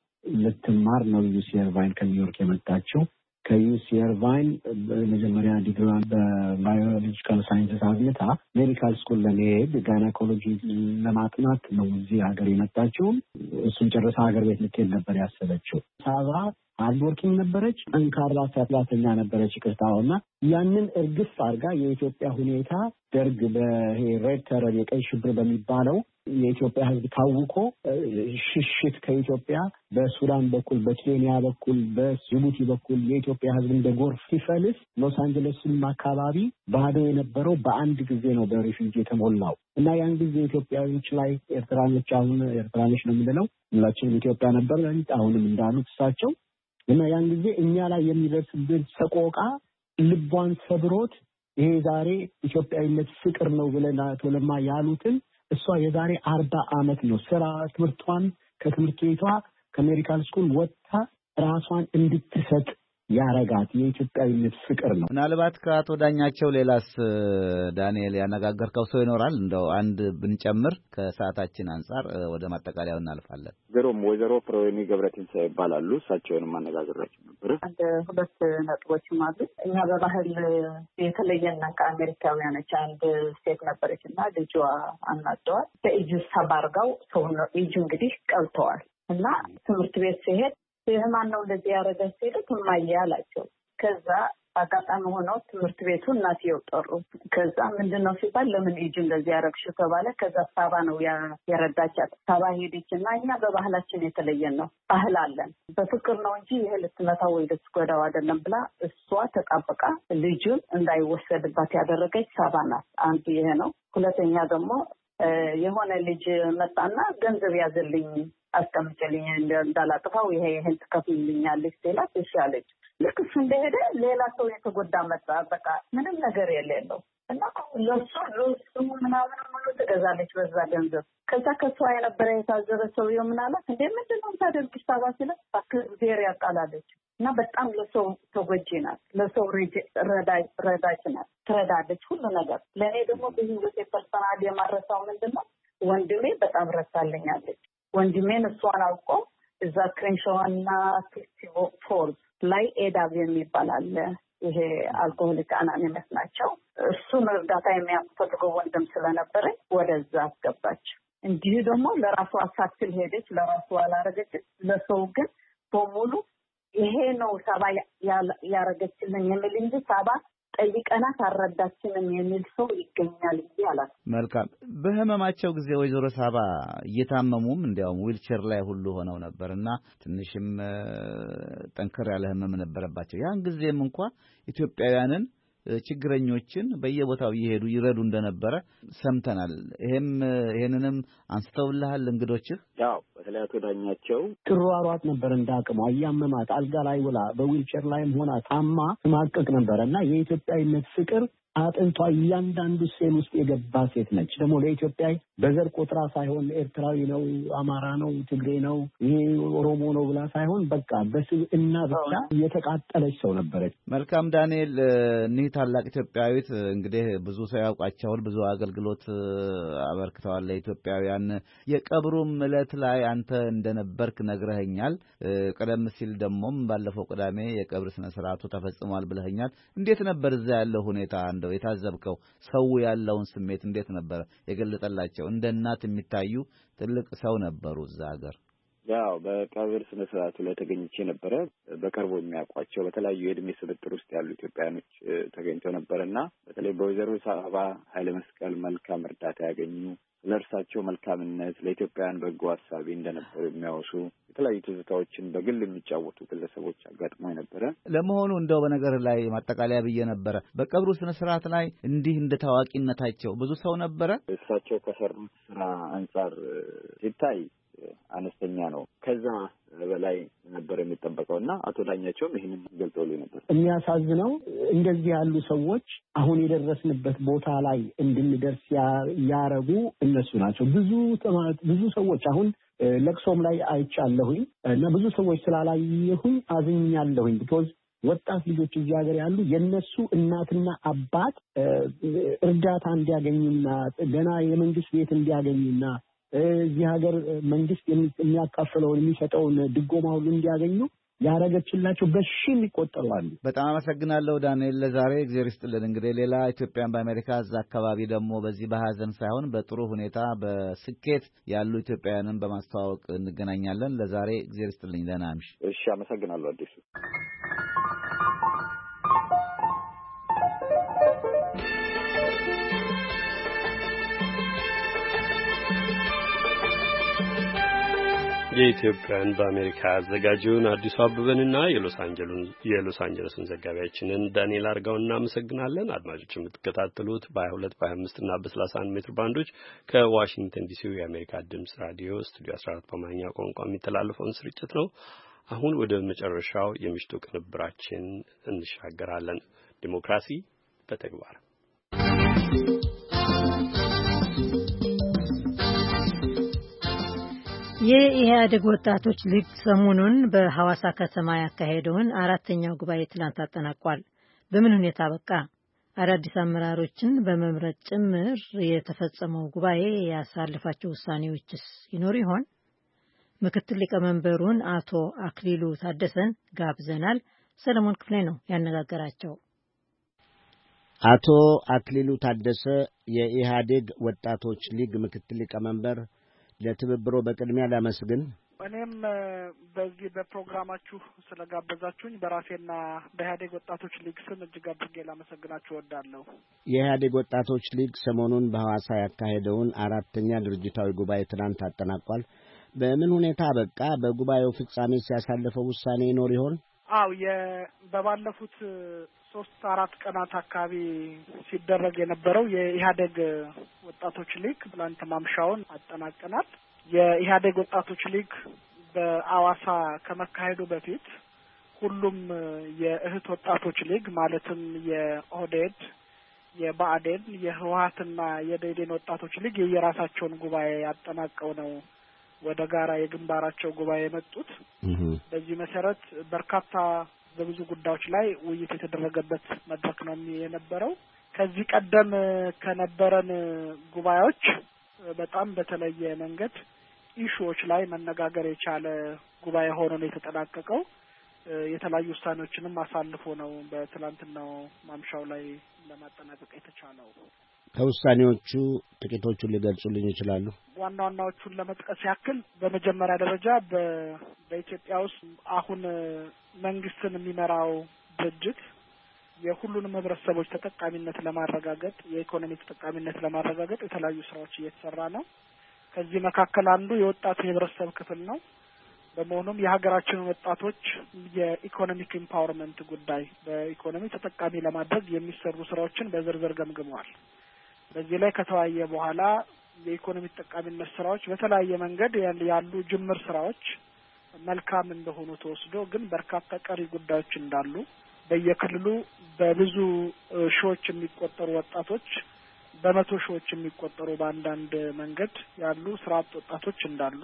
ልትማር ነው ዩሲ ኤርቫይን ከኒውዮርክ የመጣችው። ከዩሲ ኤርቫይን በመጀመሪያ ዲግሪዋን በባዮሎጂካል ሳይንስስ አግኝታ ሜዲካል ስኩል ለመሄድ ጋይናኮሎጂ ለማጥናት ነው እዚህ ሀገር የመጣችው። እሱን ጨርሳ ሀገር ቤት ልትሄድ ነበር ያሰበችው። ሳባ ሃርድ ወርኪንግ ነበረች፣ ጠንካራ ሰራተኛ ነበረች። ይቅርታውና ያንን እርግፍ አድርጋ የኢትዮጵያ ሁኔታ ደርግ በሬድ ተረር የቀይ ሽብር በሚባለው የኢትዮጵያ ሕዝብ ታውቆ ሽሽት ከኢትዮጵያ በሱዳን በኩል በኬንያ በኩል በጅቡቲ በኩል የኢትዮጵያ ሕዝብ እንደ ጎርፍ ሲፈልስ ሎስ አንጀለስም አካባቢ ባዶ የነበረው በአንድ ጊዜ ነው በሪፊውጂ የተሞላው እና ያን ጊዜ ኢትዮጵያውያን ላይ ኤርትራኖች አሁን ኤርትራኖች ነው የምንለው ሁላችንም ኢትዮጵያ ነበር አሁንም እንዳሉት እሳቸው እና ያን ጊዜ እኛ ላይ የሚደርስብን ሰቆቃ ልቧን ሰብሮት ይሄ ዛሬ ኢትዮጵያዊነት ፍቅር ነው ብለና ተለማ ያሉትን እሷ የዛሬ አርባ ዓመት ነው ስራ ትምህርቷን ከትምህርት ቤቷ ከሜዲካል ስኩል ወጥታ ራሷን እንድትሰጥ ያረጋት የኢትዮጵያዊነት ፍቅር ነው። ምናልባት ከአቶ ዳኛቸው ሌላስ ዳንኤል ያነጋገርከው ሰው ይኖራል? እንደው አንድ ብንጨምር ከሰዓታችን አንጻር ወደ ማጠቃለያው እናልፋለን። ግሩም ወይዘሮ ፍሮዌኒ ገብረትንሳኤ ይባላሉ። እሳቸውንም ማነጋገራቸው ነበር። አንድ ሁለት ነጥቦች ማለት እኛ በባህል የተለየና ከአሜሪካውያኖች አንድ ሴት ነበረች እና ልጇ አናደዋል በእጁ ሰባርጋው ሰው ነው እጁ እንግዲህ ቀልተዋል እና ትምህርት ቤት ሲሄድ የማን ነው እንደዚህ ያረጋች ሲሉ እማዬ አላቸው። ከዛ አጋጣሚ ሆነው ትምህርት ቤቱ እናትየው ጠሩ። ከዛ ምንድነው ሲባል ለምን እጁ እንደዚህ ያረግሽው ተባለ። ከዛ ሳባ ነው ያረዳቻት። ሳባ ሄደችና እኛ በባህላችን የተለየን ነው ባህል አለን በፍቅር ነው እንጂ ይሄ ልትመታው ወይ ልትጎዳው አይደለም ብላ እሷ ተጣበቃ ልጁን እንዳይወሰድባት ያደረገች ሳባ ናት። አንድ ይሄ ነው። ሁለተኛ ደግሞ የሆነ ልጅ መጣና ገንዘብ ያዘልኝ አስቀምጨልኝ እንዳላጥፋው ይሄ ይሄን ትከፍልልኛለች ሲላት እሺ አለች። ልክ እሱ እንደሄደ ሌላ ሰው የተጎዳ መጣ። በቃ ምንም ነገር የሌለው እና ለሱ ለሱ ምናምን ሙሉ ትገዛለች በዛ ገንዘብ። ከዛ ከሷ የነበረ የታዘበ ሰውዬው ምን አላት እንዴ ምንድነው ታደርግሽ ታባ ሲላት አክብር ያቃላለች እና በጣም ለሰው ተጎጂ ናት። ለሰው ረዳይ ረዳች ናት። ትረዳለች ሁሉ ነገር። ለእኔ ደግሞ በህይወት የፐርሰናል የማረሳው ምንድነው ወንድሜ በጣም ረሳልኛለች። ወንድሜን እሷን አውቆ እዛ ክሬንሾዋና ፌስቲቮ ፎልስ ላይ ኤዳብ የሚባል አለ። ይሄ አልኮሆሊክ አናኒመስ ናቸው። እሱን እርዳታ የሚያስፈልገው ወንድም ስለነበረ ወደዛ አስገባች። እንዲህ ደግሞ ለራሷ ሳትል ሄደች። ለራሷ አላረገች። ለሰው ግን በሙሉ ይሄ ነው ሳባ ያረገችልኝ የሚል እንጂ ሳባ ጠይቀናት አረዳችንም የሚል ሰው ይገኛል ይላል። መልካም። በህመማቸው ጊዜ ወይዘሮ ሳባ እየታመሙም እንዲያውም ዊልቸር ላይ ሁሉ ሆነው ነበርና ትንሽም ጠንከር ያለ ህመም ነበረባቸው። ያን ጊዜም እንኳን ኢትዮጵያውያንን ችግረኞችን በየቦታው እየሄዱ ይረዱ እንደነበረ ሰምተናል። ይሄም ይሄንንም አንስተውልሃል እንግዶችህ? ያው በተለይ አቶ ዳኛቸው ትሯሯጥ ነበር እንዳቅሟ እያመማት አልጋ ላይ ውላ በዊልቸር ላይም ሆና ታማ ማቀቅ ነበርና የኢትዮጵያዊነት ፍቅር አጥንቷ እያንዳንዱ ሴል ውስጥ የገባ ሴት ነች። ደግሞ ለኢትዮጵያ በዘር ቆጥራ ሳይሆን ኤርትራዊ ነው፣ አማራ ነው፣ ትግሬ ነው፣ ይሄ ኦሮሞ ነው ብላ ሳይሆን በቃ በስብዕና ብቻ የተቃጠለች ሰው ነበረች። መልካም ዳንኤል፣ እኒህ ታላቅ ኢትዮጵያዊት እንግዲህ ብዙ ሰው ያውቃቸዋል፣ ብዙ አገልግሎት አበርክተዋል ለኢትዮጵያውያን። የቀብሩም ዕለት ላይ አንተ እንደነበርክ ነግረኸኛል። ቀደም ሲል ደሞም ባለፈው ቅዳሜ የቀብር ስነ ስርዓቱ ተፈጽሟል ብለኸኛል። እንዴት ነበር እዛ ያለው ሁኔታ? እንደው የታዘብከው ሰው ያለውን ስሜት እንዴት ነበር የገለጠላቸው? እንደ እናት የሚታዩ ትልቅ ሰው ነበሩ እዛ ሀገር። ያው በቀብር ስነ ስርዓቱ ላይ ተገኝቼ ነበረ። በቅርቡ የሚያውቋቸው በተለያዩ የእድሜ ስብጥር ውስጥ ያሉ ኢትዮጵያውያኖች ተገኝተው ነበርና በተለይ በወይዘሮ ሳባ ኃይለ መስቀል መልካም እርዳታ ያገኙ ለእርሳቸው መልካምነት ለኢትዮጵያውያን በጎ ሀሳቢ እንደነበሩ የሚያወሱ የተለያዩ ትዝታዎችን በግል የሚጫወቱ ግለሰቦች አጋጥሞ ነበረ። ለመሆኑ እንደው በነገር ላይ ማጠቃለያ ብዬ ነበረ በቀብሩ ስነ ስርዓት ላይ እንዲህ እንደ ታዋቂነታቸው ብዙ ሰው ነበረ? እርሳቸው ከሰሩት ስራ አንጻር ሲታይ አነስተኛ ነው። ከዛ በላይ ነበር የሚጠበቀውና አቶ ዳኛቸውም ይሄንን ገልጸውልኝ ነበር። የሚያሳዝነው እንደዚህ ያሉ ሰዎች አሁን የደረስንበት ቦታ ላይ እንድንደርስ ያረጉ እነሱ ናቸው። ብዙ ብዙ ሰዎች አሁን ለቅሶም ላይ አይቻለሁኝ እና ብዙ ሰዎች ስላላየሁኝ አዝኛለሁኝ። ቢኮዝ ወጣት ልጆች እዚህ ሀገር ያሉ የነሱ እናትና አባት እርዳታ እንዲያገኙና ገና የመንግስት ቤት እንዲያገኙና እዚህ ሀገር መንግስት የሚያካፍለውን የሚሰጠውን ድጎማ ሁሉ እንዲያገኙ ያረጋችላቸው በሺ የሚቆጠሩ አሉ። በጣም አመሰግናለሁ ዳንኤል። ለዛሬ እግዚአብሔር ይስጥልን። እንግዲህ ሌላ ኢትዮጵያን በአሜሪካ እዛ አካባቢ ደግሞ በዚህ በሐዘን ሳይሆን በጥሩ ሁኔታ በስኬት ያሉ ኢትዮጵያውያንን በማስተዋወቅ እንገናኛለን። ለዛሬ እግዚአብሔር ይስጥልኝ። ደህና አምሽ። እሺ፣ አመሰግናለሁ አዲሱ። የኢትዮጵያን በአሜሪካ አዘጋጁን አዲሱ አበበንና የሎስ አንጀሉስ የሎስ አንጀለስን ዘጋቢያችንን ዳንኤል አርጋው እናመሰግናለን። አድማጮች የምትከታተሉት በ22 በ25 እና በ31 ሜትር ባንዶች ከዋሽንግተን ዲሲ የአሜሪካ ድምጽ ራዲዮ ስቱዲዮ አስራ አራት በአማርኛ ቋንቋ የሚተላለፈውን ስርጭት ነው። አሁን ወደ መጨረሻው የምሽቱ ቅንብራችን እንሻገራለን። ዲሞክራሲ በተግባር የኢህአዴግ ወጣቶች ሊግ ሰሞኑን በሐዋሳ ከተማ ያካሄደውን አራተኛው ጉባኤ ትላንት አጠናቋል። በምን ሁኔታ በቃ? አዳዲስ አመራሮችን በመምረጥ ጭምር የተፈጸመው ጉባኤ ያሳለፋቸው ውሳኔዎችስ ይኖሩ ይሆን? ምክትል ሊቀመንበሩን አቶ አክሊሉ ታደሰን ጋብዘናል። ሰለሞን ክፍሌ ነው ያነጋገራቸው። አቶ አክሊሉ ታደሰ የኢህአዴግ ወጣቶች ሊግ ምክትል ሊቀመንበር፣ ለትብብሮ በቅድሚያ ላመስግን። እኔም በዚህ በፕሮግራማችሁ ስለጋበዛችሁኝ በራሴና በኢህአዴግ ወጣቶች ሊግ ስም እጅግ አድርጌ ላመሰግናችሁ እወዳለሁ። የኢህአዴግ ወጣቶች ሊግ ሰሞኑን በሐዋሳ ያካሄደውን አራተኛ ድርጅታዊ ጉባኤ ትናንት አጠናቋል። በምን ሁኔታ በቃ? በጉባኤው ፍጻሜ ሲያሳልፈው ውሳኔ ይኖር ይሆን? አው በባለፉት ሶስት አራት ቀናት አካባቢ ሲደረግ የነበረው የኢህአዴግ ወጣቶች ሊግ ትናንት ማምሻውን አጠናቀናል። የኢህአዴግ ወጣቶች ሊግ በአዋሳ ከመካሄዱ በፊት ሁሉም የእህት ወጣቶች ሊግ ማለትም የኦህዴድ፣ የብአዴን፣ የህወሓትና የደኢህዴን ወጣቶች ሊግ የየራሳቸውን ጉባኤ ያጠናቀው ነው ወደ ጋራ የግንባራቸው ጉባኤ የመጡት። በዚህ መሰረት በርካታ በብዙ ጉዳዮች ላይ ውይይት የተደረገበት መድረክ ነው የነበረው። ከዚህ ቀደም ከነበረን ጉባኤዎች በጣም በተለየ መንገድ ኢሹዎች ላይ መነጋገር የቻለ ጉባኤ ሆኖ ነው የተጠናቀቀው። የተለያዩ ውሳኔዎችንም አሳልፎ ነው በትላንትናው ማምሻው ላይ ለማጠናቀቅ የተቻለው። ከውሳኔዎቹ ጥቂቶቹን ሊገልጹልኝ ይችላሉ? ዋና ዋናዎቹን ለመጥቀስ ያክል በመጀመሪያ ደረጃ በኢትዮጵያ ውስጥ አሁን መንግስትን የሚመራው ድርጅት የሁሉንም ህብረተሰቦች ተጠቃሚነት ለማረጋገጥ የኢኮኖሚ ተጠቃሚነት ለማረጋገጥ የተለያዩ ስራዎች እየተሰራ ነው። ከዚህ መካከል አንዱ የወጣቱ የህብረተሰብ ክፍል ነው። በመሆኑም የሀገራችንን ወጣቶች የኢኮኖሚክ ኢምፓወርመንት ጉዳይ በኢኮኖሚ ተጠቃሚ ለማድረግ የሚሰሩ ስራዎችን በዝርዝር ገምግመዋል። በዚህ ላይ ከተወያየ በኋላ የኢኮኖሚ ተጠቃሚነት ስራዎች በተለያየ መንገድ ያሉ ጅምር ስራዎች መልካም እንደሆኑ ተወስዶ ግን በርካታ ቀሪ ጉዳዮች እንዳሉ በየክልሉ በብዙ ሺዎች የሚቆጠሩ ወጣቶች በመቶ ሺዎች የሚቆጠሩ በአንዳንድ መንገድ ያሉ ስራ አጥ ወጣቶች እንዳሉ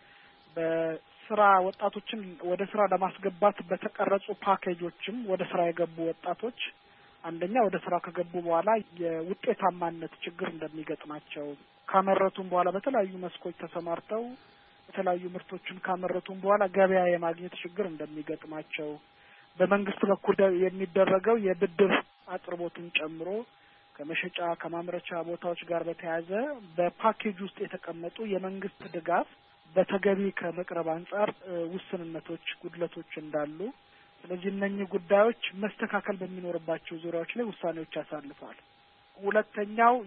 በስራ ወጣቶችን ወደ ስራ ለማስገባት በተቀረጹ ፓኬጆችም ወደ ስራ የገቡ ወጣቶች አንደኛ ወደ ስራ ከገቡ በኋላ የውጤታማነት ችግር እንደሚገጥማቸው ካመረቱም በኋላ በተለያዩ መስኮች ተሰማርተው የተለያዩ ምርቶችን ካመረቱም በኋላ ገበያ የማግኘት ችግር እንደሚገጥማቸው በመንግስት በኩል የሚደረገው የብድር አቅርቦትን ጨምሮ ከመሸጫ ከማምረቻ ቦታዎች ጋር በተያያዘ በፓኬጅ ውስጥ የተቀመጡ የመንግስት ድጋፍ በተገቢ ከመቅረብ አንጻር ውስንነቶች፣ ጉድለቶች እንዳሉ ስለዚህ እነኚህ ጉዳዮች መስተካከል በሚኖርባቸው ዙሪያዎች ላይ ውሳኔዎች ያሳልፋል። ሁለተኛው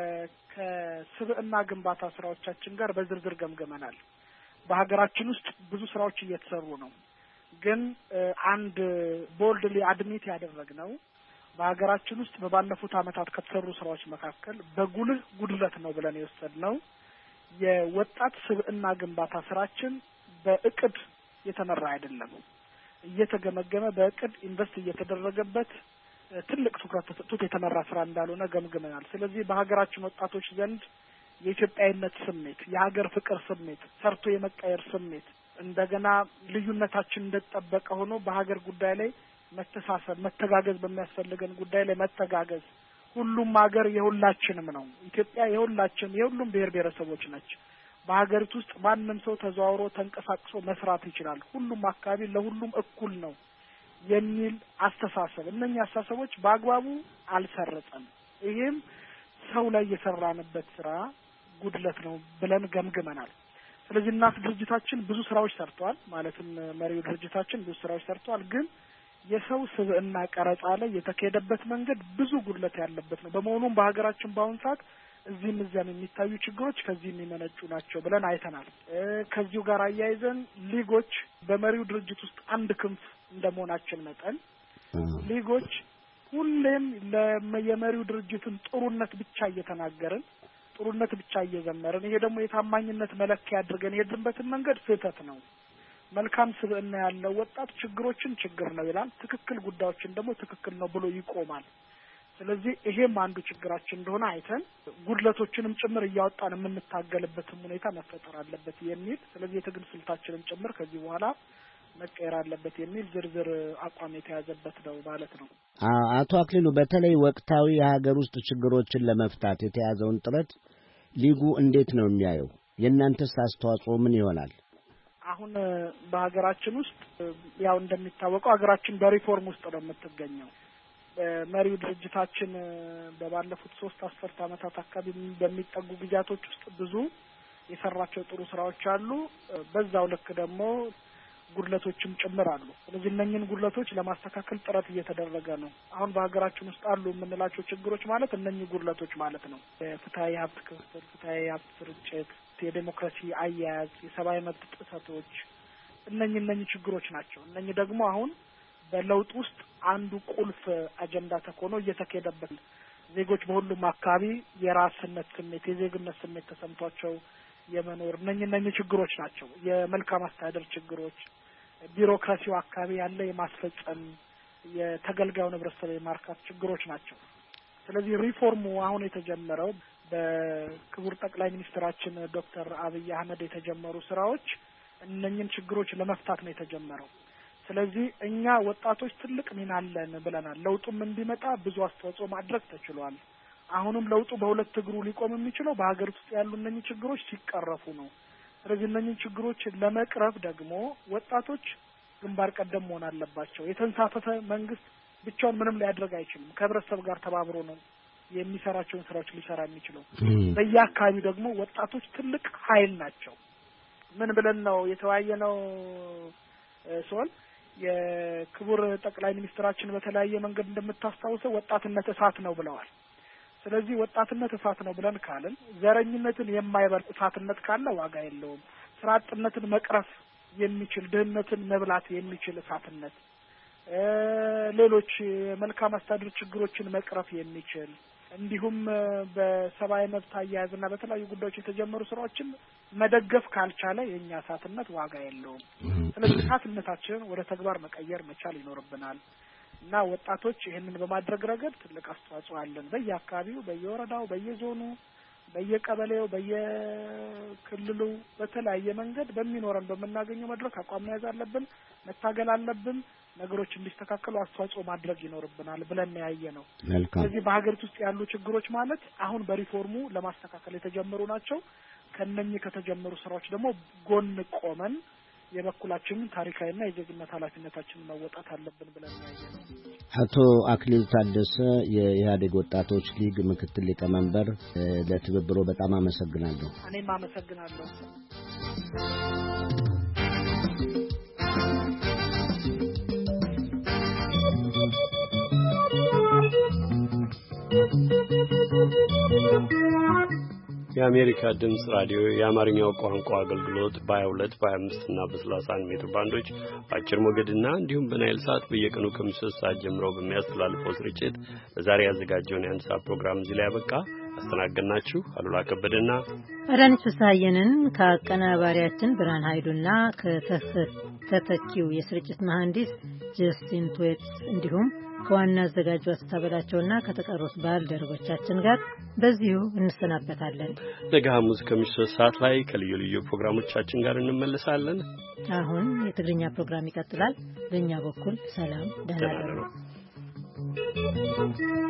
የከስብዕና ግንባታ ስራዎቻችን ጋር በዝርዝር ገምገመናል። በሀገራችን ውስጥ ብዙ ስራዎች እየተሰሩ ነው። ግን አንድ ቦልድሊ አድሚት ያደረግነው በሀገራችን ውስጥ በባለፉት አመታት ከተሰሩ ስራዎች መካከል በጉልህ ጉድለት ነው ብለን የወሰድነው የወጣት ስብዕና ግንባታ ስራችን በእቅድ የተመራ አይደለም። እየተገመገመ በእቅድ ኢንቨስት እየተደረገበት ትልቅ ትኩረት ተሰጥቶት የተመራ ስራ እንዳልሆነ ገምግመናል። ስለዚህ በሀገራችን ወጣቶች ዘንድ የኢትዮጵያዊነት ስሜት፣ የሀገር ፍቅር ስሜት፣ ሰርቶ የመቀየር ስሜት እንደገና ልዩነታችን እንደተጠበቀ ሆኖ በሀገር ጉዳይ ላይ መተሳሰብ፣ መተጋገዝ በሚያስፈልገን ጉዳይ ላይ መተጋገዝ ሁሉም ሀገር የሁላችንም ነው። ኢትዮጵያ የሁላችን የሁሉም ብሔር ብሔረሰቦች ነች። በሀገሪቱ ውስጥ ማንም ሰው ተዘዋውሮ ተንቀሳቅሶ መስራት ይችላል። ሁሉም አካባቢ ለሁሉም እኩል ነው የሚል አስተሳሰብ እነኛ አስተሳሰቦች በአግባቡ አልሰረጸም። ይሄም ሰው ላይ የሰራንበት ስራ ጉድለት ነው ብለን ገምግመናል። ስለዚህ እናት ድርጅታችን ብዙ ስራዎች ሰርቷል። ማለትም መሪው ድርጅታችን ብዙ ስራዎች ሰርቷል። ግን የሰው ስብዕና ቀረጻ ላይ የተካሄደበት መንገድ ብዙ ጉድለት ያለበት ነው። በመሆኑም በሀገራችን በአሁኑ ሰዓት እዚህም እዚያም የሚታዩ ችግሮች ከዚህ የሚመነጩ ናቸው ብለን አይተናል። ከዚሁ ጋር አያይዘን ሊጎች በመሪው ድርጅት ውስጥ አንድ ክንፍ እንደመሆናችን መጠን ሊጎች ሁሌም ለየመሪው ድርጅትን ጥሩነት ብቻ እየተናገርን ጥሩነት ብቻ እየዘመርን ይሄ ደግሞ የታማኝነት መለኪያ አድርገን የሄድንበትን መንገድ ስህተት ነው። መልካም ስብዕና ያለው ወጣት ችግሮችን ችግር ነው ይላል፣ ትክክል ጉዳዮችን ደግሞ ትክክል ነው ብሎ ይቆማል። ስለዚህ ይሄም አንዱ ችግራችን እንደሆነ አይተን ጉድለቶችንም ጭምር እያወጣን የምንታገልበትም ሁኔታ መፈጠር አለበት የሚል ስለዚህ የትግል ስልታችንም ጭምር ከዚህ በኋላ መቀየር አለበት የሚል ዝርዝር አቋም የተያዘበት ነው ማለት ነው። አቶ አክሊሉ በተለይ ወቅታዊ የሀገር ውስጥ ችግሮችን ለመፍታት የተያዘውን ጥረት ሊጉ እንዴት ነው የሚያየው? የእናንተስ አስተዋጽኦ ምን ይሆናል? አሁን በሀገራችን ውስጥ ያው እንደሚታወቀው ሀገራችን በሪፎርም ውስጥ ነው የምትገኘው። መሪው ድርጅታችን በባለፉት ሶስት አስርት ዓመታት አካባቢ በሚጠጉ ጊዜያቶች ውስጥ ብዙ የሰራቸው ጥሩ ስራዎች አሉ። በዛው ልክ ደግሞ ጉድለቶችም ጭምር አሉ። ስለዚህ እነኝህን ጉድለቶች ለማስተካከል ጥረት እየተደረገ ነው። አሁን በሀገራችን ውስጥ አሉ የምንላቸው ችግሮች ማለት እነኝህ ጉድለቶች ማለት ነው። ፍትሃዊ ሀብት ክፍፍል፣ ፍትሃዊ ሀብት ስርጭት፣ የዴሞክራሲ አያያዝ፣ የሰብአዊ መብት ጥሰቶች እነኝህ እነኝህ ችግሮች ናቸው። እነኝህ ደግሞ አሁን በለውጥ ውስጥ አንዱ ቁልፍ አጀንዳ ተኮኖ እየተካሄደበት ዜጎች በሁሉም አካባቢ የራስነት ስሜት የዜግነት ስሜት ተሰምቷቸው የመኖር እነኝህ እነኝህ ችግሮች ናቸው። የመልካም አስተዳደር ችግሮች፣ ቢሮክራሲው አካባቢ ያለ የማስፈጸም የተገልጋዩን ህብረተሰብ የማርካት ችግሮች ናቸው። ስለዚህ ሪፎርሙ አሁን የተጀመረው በክቡር ጠቅላይ ሚኒስትራችን ዶክተር አብይ አህመድ የተጀመሩ ስራዎች እነኝህን ችግሮች ለመፍታት ነው የተጀመረው። ስለዚህ እኛ ወጣቶች ትልቅ ሚና አለን ብለናል። ለውጡም እንዲመጣ ብዙ አስተዋጽኦ ማድረግ ተችሏል። አሁንም ለውጡ በሁለት እግሩ ሊቆም የሚችለው በሀገር ውስጥ ያሉ እነኚህ ችግሮች ሲቀረፉ ነው። ስለዚህ እነኚህ ችግሮች ለመቅረፍ ደግሞ ወጣቶች ግንባር ቀደም መሆን አለባቸው። የተንሳፈፈ መንግስት ብቻውን ምንም ሊያደርግ አይችልም። ከህብረተሰብ ጋር ተባብሮ ነው የሚሰራቸውን ስራዎች ሊሰራ የሚችለው። በየአካባቢው ደግሞ ወጣቶች ትልቅ ኃይል ናቸው። ምን ብለን ነው የተወያየነው ሲሆን የክቡር ጠቅላይ ሚኒስትራችን በተለያየ መንገድ እንደምታስታውሰው ወጣትነት እሳት ነው ብለዋል። ስለዚህ ወጣትነት እሳት ነው ብለን ካልን ዘረኝነትን የማይበርድ እሳትነት ካለ ዋጋ የለውም። ስራ አጥነትን መቅረፍ የሚችል ድህነትን መብላት የሚችል እሳትነት፣ ሌሎች መልካም አስተዳደር ችግሮችን መቅረፍ የሚችል እንዲሁም በሰብአዊ መብት አያያዝና በተለያዩ ጉዳዮች የተጀመሩ ስራዎችን መደገፍ ካልቻለ የኛ እሳትነት ዋጋ የለውም። ስለዚህ እሳትነታችንን ወደ ተግባር መቀየር መቻል ይኖርብናል እና ወጣቶች ይህንን በማድረግ ረገድ ትልቅ አስተዋጽኦ አለን። በየአካባቢው፣ በየወረዳው፣ በየዞኑ፣ በየቀበሌው፣ በየክልሉ በተለያየ መንገድ በሚኖረን በምናገኘው መድረክ አቋም መያዝ አለብን፣ መታገል አለብን። ነገሮች እንዲስተካከሉ አስተዋጽኦ ማድረግ ይኖርብናል ብለን ያየ ነው። ስለዚህ በሀገሪቱ ውስጥ ያሉ ችግሮች ማለት አሁን በሪፎርሙ ለማስተካከል የተጀመሩ ናቸው። ከነኚህ ከተጀመሩ ስራዎች ደግሞ ጎን ቆመን የበኩላችንን ታሪካዊና የዜግነት ኃላፊነታችንን መወጣት አለብን ብለን ያየ ነው። አቶ አክሊሉ ታደሰ የኢህአዴግ ወጣቶች ሊግ ምክትል ሊቀመንበር፣ ለትብብሮ በጣም አመሰግናለሁ። እኔም አመሰግናለሁ። የአሜሪካ ድምጽ ራዲዮ የአማርኛው ቋንቋ አገልግሎት በ22 በ25 እና በ31 ሜትር ባንዶች አጭር ሞገድና እንዲሁም በናይል ሳት በየቀኑ ከምሽቱ ሰዓት ጀምሮ በሚያስተላልፈው ስርጭት ለዛሬ ያዘጋጀውን የአንድ ሰዓት ፕሮግራም እዚህ ላይ ያበቃ። አስተናገድናችሁ አሉላ ከበደና አዳነች ፍስሐየንን ከአቀናባሪያችን ብርሃን ኃይሉና ከተተኪው የስርጭት መሐንዲስ ጀስቲን ትዌትስ እንዲሁም ከዋና አዘጋጇ ተታበላቸውና ከተቀሩት ባልደረቦቻችን ጋር በዚሁ እንሰናበታለን። ነገ ሐሙስ ከምሽቱ ሰዓት ላይ ከልዩ ልዩ ፕሮግራሞቻችን ጋር እንመለሳለን። አሁን የትግርኛ ፕሮግራም ይቀጥላል። በእኛ በኩል ሰላም፣ ደህና እደሩ።